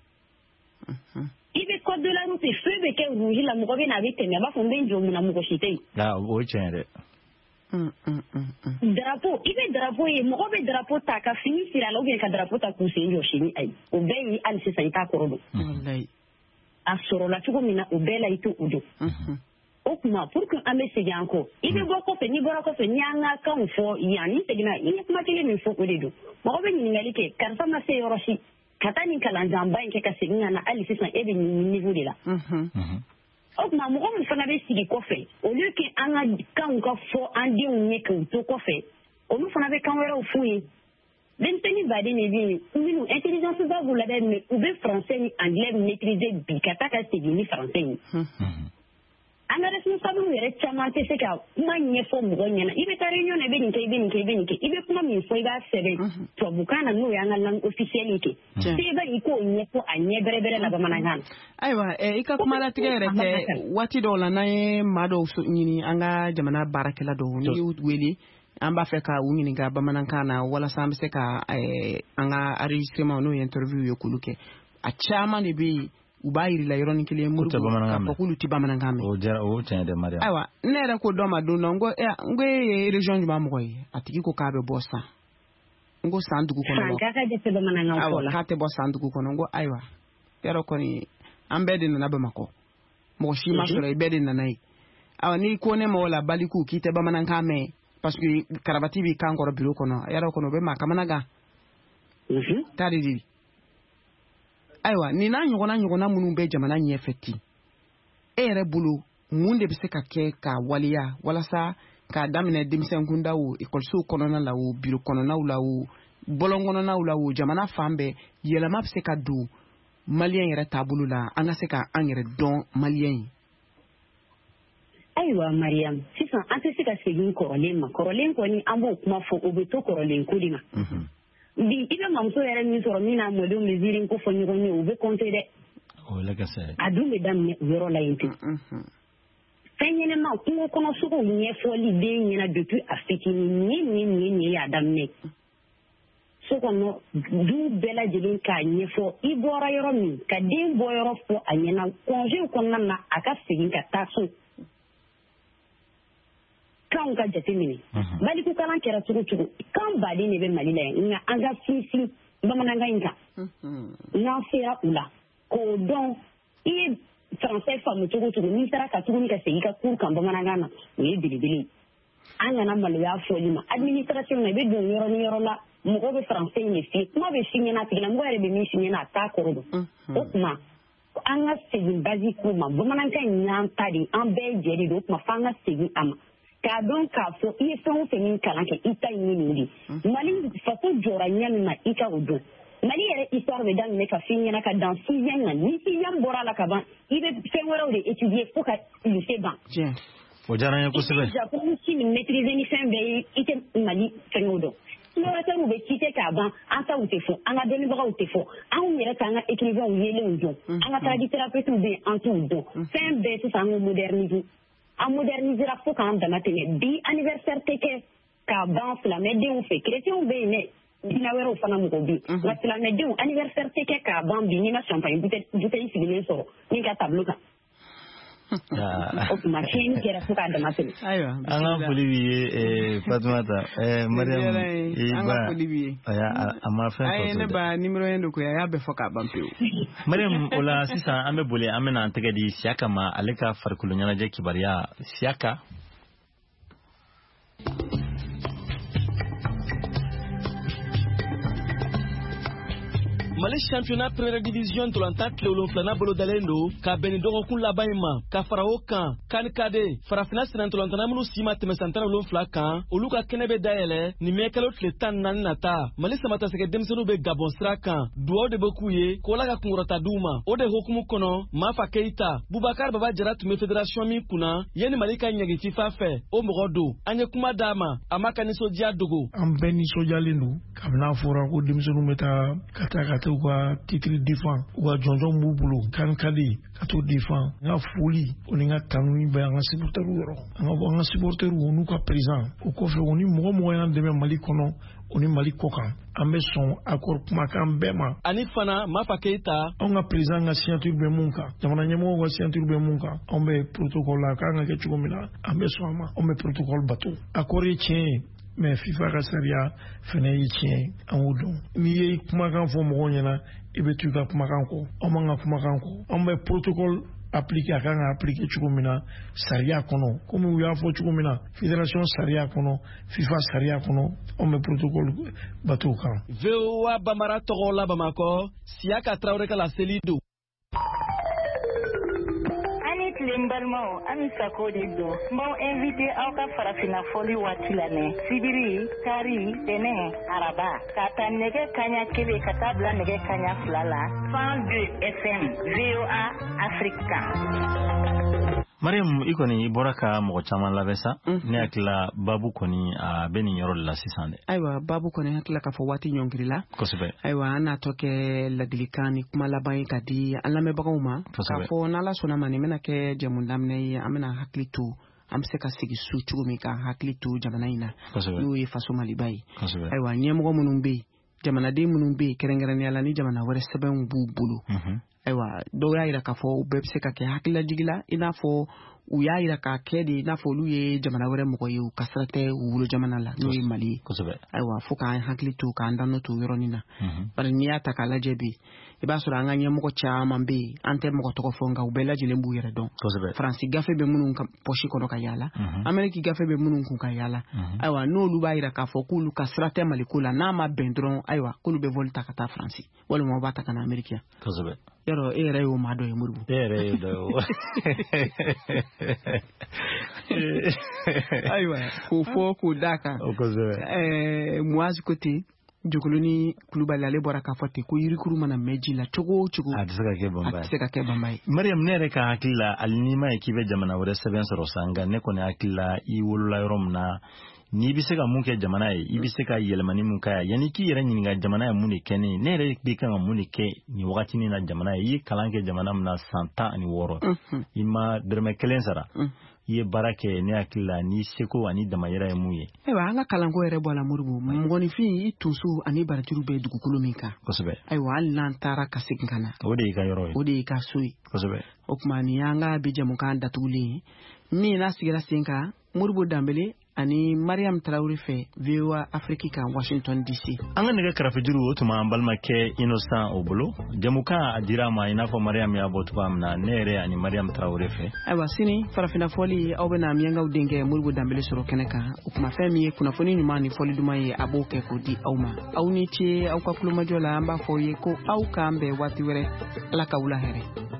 Speaker 9: i bɛ code de la route fɛn bɛ kɛ rouge la mɔgɔ bɛ na a bɛ tɛmɛ a b'a fɔ n bɛ n jɔ mun na mɔgɔ si tɛ yen.
Speaker 1: o ye tiɲɛ dɛ.
Speaker 9: drapeau i bɛ drapeau ye mɔgɔ bɛ drapeau ta ka fini siri a la ubiyɛn ka drapeau ta k'u sen jɔ sini ayi o bɛɛ ye hali sisan i t'a kɔrɔ dɔn. a sɔrɔla cogo min na o bɛɛ la i t'o dɔn. o tuma pour que an bɛ segin an kɔ i bɛ bɔ kɔfɛ n'i bɔra kɔfɛ n'i y'an ka kanw fɔ yan ni seginna i ye kuma kelen min fɔ o de don mɔgɔ bɛ ɲininkali kɛ karisa ma se yɔrɔ si ka taa nin kalanjanba in kɛ ka segin ka na hali sisan e bɛ nin niveau de la. o tuma mɔgɔ min fana bɛ sigi kɔfɛ au lieu que an ka kanw ka fɔ an denw ye k'u to kɔfɛ olu fana bɛ kan wɛrɛw f'u ye denmisɛnnin baden de bɛ yen minnu intelligence ba b'u la dɛ mais u bɛ français ni anglais maîtriser bi ka taa ka segin ni français ye. an ka responsable yɛrɛ caman tɛ se ka kuma ɲɛfɔ mɔgɔ ɲɛna i bɛ taa réunion na i bɛ nin kɛ i bɛ nin kɛ i bɛ nin kɛ i bɛ kuma min fɔ i b'a sɛbɛn tubabukan na n'o y'an ka langue officielle kɛ seba i k'o ɲɛfɔ a ɲɛ bɛrɛbɛrɛ la bamanankan na.
Speaker 3: ayiwa i ka kumalatigɛ yɛrɛ tɛ waati dɔw la n'an ye maa dɔw ɲini an ka jamana baarakɛla dɔw n'i y'u wele an b'a fɛ ka u ɲininka bamanankan na walasa an bɛ se ka an ka enregistrement n'o ye interview ye k'olu kɛ a caman de bɛ yen u b'a yirila yɔrɔnin kelen muru k'a fɔ k'olu tɛ bamanankan mɛn.
Speaker 1: o diyara o tiɲɛ dɛ Mariam.
Speaker 3: ayiwa ne yɛrɛ ko dɔ ma don dɔ n ko n ko e ye région jumɛn mɔgɔ ye a tigi ko k'a bɛ bɔ san n ko san dugu kɔnɔ.
Speaker 9: san k'a ka jate bamanankan fɔ la.
Speaker 3: k'a tɛ bɔ san dugu kɔnɔ n ko ayiwa yɔrɔ kɔni an bɛɛ de nana Bamakɔ mɔgɔ si ma sɔrɔ i bɛɛ de nana ye ayiwa n'i ko ne ma o la baliku k'i tɛ bamanankan mɛn parce que karabati b'i kan kɔrɔ bureau kɔnɔ yɔrɔ kɔnɔ o bɛ maa kamanagan. taa de di. ayiwa nin n'a ɲɔgɔnna ɲɔgɔnna minnu bɛ jamana ɲɛfɛ ten e yɛrɛ bolo mun de bɛ se ka kɛ ka waliya walasa k'a daminɛ denmisɛn kundaw o ekɔlisow kɔnɔna la o biro kɔnɔnaw la o bɔlɔn kɔnɔnaw la o jamana fan bɛɛ yɛlɛma bɛ se ka don maliyɛn yɛrɛ taabolo la an ka se ka an yɛrɛ dɔn maliyɛn ye.
Speaker 9: ayiwa Mariam sisan an tɛ se ka segin kɔrɔlen ma kɔrɔlen kɔni an b'o kuma fɔ o bɛ to kɔrɔlen ko de ma. bi i bɛ mamuso yɛrɛ min sɔrɔ min n'a mɔdenw bɛ ziiri ko fɔ ɲɔgɔn ye u bɛ compter dɛ. a dun bɛ daminɛ o yɔrɔ la yen ten. fɛn ɲɛnɛma kungo kɔnɔ sogow ɲɛfɔli den ɲɛna depuis a fitinin nin nin nin nin y'a daminɛ. so kɔnɔ du bɛɛ lajɛlen k'a ɲɛfɔ i bɔra yɔrɔ min ka den bɔ yɔrɔ fɔ a ɲɛna congé kɔnɔna na a ka segin ka taa so. kanw ka jateminɛ balikukalan kɛra cogo cogo kan baden de bɛ Mali la yan nka an ka sinsin bamanankan in kan n'an sera u la k'o dɔn i ye français faamu cogo cogo n'i sera ka tuguni ka segin i ka cours kan bamanankan na o ye belebele ye an kana maloya fɔli ma administration na i bɛ don yɔrɔ ni yɔrɔ la mɔgɔ bɛ français in de f'i ye kuma bɛ f'i ɲɛna a tigilamɔgɔ yɛrɛ bɛ min f'i ɲɛna a t'a kɔrɔ dɔn o tuma an ka segin basique ma bamanankan in y'an ta de an bɛɛ jɛ de don o tuma f'an ka segin a ma. k'a dɔn k'a fɔ i ye fɛn o fɛn min kalan kɛ i ta ye nin de Mali faso jɔra ɲɛ min na i ka o dɔn Mali yɛrɛ histoire bɛ daminɛ ka f'i ɲɛna ka dan sixième na ni sixième bɔra la ka ban i bɛ fɛn wɛrɛw de étudier fo ka lycée ban.
Speaker 1: o diyara n ye kosɛbɛ.
Speaker 9: i tɛ Japon si nin maîtriser ni fɛn bɛɛ ye i tɛ Mali fɛngɛw dɔn. Explorateurs bɛ cité k'a ban an taw tɛ fɔ an ka dɔnnibagaw tɛ fɔ anw yɛrɛ k'an ka écrivains yelenw dɔn an ka tradithérapeutes bɛ yen an t'u dɔn fɛn bɛɛ sisan an k'o moderniser. an modernisera fo k'an dama tɛmɛ bi anniversaire tɛ kɛ k'a ban silamɛdenw fɛ chrétiens bɛ yen dɛ diinɛ wɛrɛw fana mɔgɔ bɛ yen nka silamɛdenw anniversaire tɛ kɛ k'a ban bi n'i ma champagne bouteille sigilen sɔrɔ min ka tableau kan o kuma keni kera fo ka dama tɛmɛ.
Speaker 3: Ayiwa
Speaker 1: an ka foli b'i ye Fatumata Mariam
Speaker 3: an ka foli b'i ye
Speaker 1: a ma fɛn fɔ
Speaker 3: ayi ne ba numéro un de ko a y'a bɛɛ fɔ k'a ban pewu.
Speaker 1: Mariam o la sisan an bɛ boli an bɛna an tɛgɛ di Siyaka ma ale ka farikolo ɲɛnajɛ kibaruya Siyaka.
Speaker 10: Mali championnat première division tolanta tile wolonfilana bolo dalen do ka bɛn ni dɔgɔkun laban in ma ka fara o kan kan kade farafina sinan tolantana minnu si ma tɛmɛ san tan ni wolonfila kan olu ka kɛnɛ bɛ dayɛlɛ nin mɛkalo tile tan naani nata Mali samatasɛgɛ denmisɛnninw bɛ Gabon sira kan duwawu de bɛ k'u ye ko Ala ka kunkɔrɔta d'u ma o de hukumu kɔnɔ Mafa Keita Bubakar Baba Jara tun bɛ fédération min kunna yanni Mali ka ɲɛgi FIFA fɛ o mɔgɔ don an ye kuma d'a ma a ma ka nisɔndiya dogo.
Speaker 11: An bɛɛ nisɔndiyalen don kabini a fɔra ko denmisɛnninw bɛ taa ka taa ka taa u ka titre défend u ka jɔnjɔn b'u bolo kan kadi ka t'o défend n ka foli o ni n ka tanu bɛ an ka supporters yɔrɔ an ka bɔ an ka supporters o n'u ka président o kɔfɛ o ni mɔgɔ mɔgɔ y'an dɛmɛ Mali kɔnɔ o ni Mali kɔ kan an bɛ sɔn accord kumakan bɛɛ ma.
Speaker 10: Ani fana Mafa Keita
Speaker 11: anw ka président ka signature bɛ mun kan jamana ɲɛmɔgɔw ka signature bɛ mun kan anw bɛ protocole la k'an ka kɛ cogo min na an bɛ sɔn a ma anw bɛ protocole bato accord ye tiɲɛ ye mais FIFA ka sariya fɛnɛ ye tiɲɛ an y'o dɔn n'i ye kumakan fɔ mɔgɔw ɲɛna i bɛ t'u ka kumakan kɔ anw m'an ka kumakan kɔ anw bɛ protocole appliqué a kan ka appliqué cogo min na sariya kɔnɔ komi u y'a fɔ cogo min na fédération sariya kɔnɔ FIFA sariya kɔnɔ anw bɛ protocole bato kan.
Speaker 10: V O A Bambara tɔgɔ la Bamakɔ Siyaka Traoré ka laseli don.
Speaker 12: Tile balimaw an bɛ Sako de don n b'aw invité aw ka farafina fɔli waati la mɛn sibiri kari tɛnɛ araba ka ta nɛgɛ kaɲa kelen ka taa bila nɛgɛ kaɲa fila la cent deux F M V O A Afrique.
Speaker 1: Mariam i kɔni i bɔra ka mɔgɔ caman labɛn sa ne hakila babu kɔni a bɛ nin yɔrɔ de la sisan dɛ.
Speaker 3: Ayiwa babu kɔni hakila k'a fɔ waati ɲɔngiri la
Speaker 1: kosɛbɛ
Speaker 3: ayiwa an natɔ kɛ ladilikan ni kuma laban ye ka di an lamɛnbagaw ma k'a fɔ n'Ala sɔnna ma nin bɛna kɛ jɛmu daminɛ ye an bɛna hakili to an bɛ se ka segin su cogo min ka hakili to jamana in na n'o ye faso Maliba ye ayiwa ɲɛmɔgɔ minnu bɛ yen jamanaden minnu bɛ yen kɛrɛnkɛrɛnnenya la ni jamana wɛrɛ sɛbɛnw b'u bolo ayiwa dɔw y'a jira k'a fɔ u bɛɛ bɛ se ka kɛ hakililajigi la i n'a fɔ u y'a jira k'a kɛ de i n'a fɔ olu ye jamana wɛrɛ mɔgɔ ye u ka sira tɛ u wolo jamana la n'o ye Mali ye ayiwa fo k'an hakili to k'an danno to yɔrɔnin na bari n'i y'a ta k'a lajɛ bi i b'a sɔrɔ an ka ɲɛmɔgɔ caman bɛ yen an tɛ mɔgɔ tɔgɔ fɔ nka u bɛɛ lajɛlen b'u yɛrɛ dɔn Faransi gafe bɛ minnu ka pɔsi kɔnɔ ka yaala Amérique gafe bɛ minnu kun ka yaala ayiwa n'olu b'a jira k'a fɔ k'olu ka sira tɛ Mali ko la n'a ma bɛn dɔrɔn ayiwa k'olu bɛ vol ta ka taa Faransi walima u b'a ta ka na Amérique yan yɔrɔ e yɛrɛ y'o maa dɔ ye Modibo
Speaker 1: e yɛrɛ y'o dɔ ye
Speaker 3: ayiwa k'o fɔ k'o d'a kan Muazi ko ten Jokoloni Kulubali ale bɔra k'a fɔ ten ko yirikuru mana mɛn ji la cogo o cogo
Speaker 1: a tɛ se ka kɛ banba ye
Speaker 3: a tɛ se ka kɛ banba ye.
Speaker 1: Mariam ne yɛrɛ ka hakili la hali n'i ma ye k'i bɛ jamana wɛrɛ sɛbɛn sɔrɔ sa nka ne kɔni hakili la i wolola yɔrɔ min na n'i bɛ se ka mun kɛ jamana ye i bɛ se ka yɛlɛmani mun k'a ye yanni k'i yɛrɛ ɲininka jamana ye mun de kɛ ne ye ne yɛrɛ bɛ kan ka mun de kɛ nin wagati na jamana ye i ye kalan kɛ jamana min na san tan ani wɔɔrɔ i ma dɔrɔmɛ kelen sara i ye baara kɛ ne hakili la ni seko ani damayira ye mun ye.
Speaker 3: Ayiwa an ka kalanko yɛrɛ bɔ la Modibo mɔgɔninfin i tunso ani barajuru bɛ dugukolo min kan
Speaker 1: kosɛbɛ
Speaker 3: ayiwa hali n'an taara ka segin ka na
Speaker 1: o de y'i ka yɔrɔ ye
Speaker 3: o de y'i ka so ye
Speaker 1: kosɛbɛ
Speaker 3: o tuma nin y'an ka bi jɛmukan datugulen ye min n'a sigira sen kan Modibo Danbele ani Mariam Traoré fɛ V O A Afrique kan Washington D C.
Speaker 1: An ka nɛgɛ kɛrɛfɛjuru o tuma an balimakɛ Innocent o bolo jɛmukan a dira ma i n'a fɔ Mariam y'a bɔ cogoya min na ne yɛrɛ ani Mariam Traoré fɛ.
Speaker 3: Ayiwa sini farafina fɔli aw bɛna miyankaw denkɛ Modibo Danbele sɔrɔ kɛnɛ kan o tuma fɛn min ye kunnafoni ɲuman ni fɔli duman ye a b'o kɛ k'o di aw ma aw ni ce aw ka kulomajɔ la an b'a fɔ ye ko aw k'an bɛn waati wɛrɛ Ala ka wula hɛrɛ.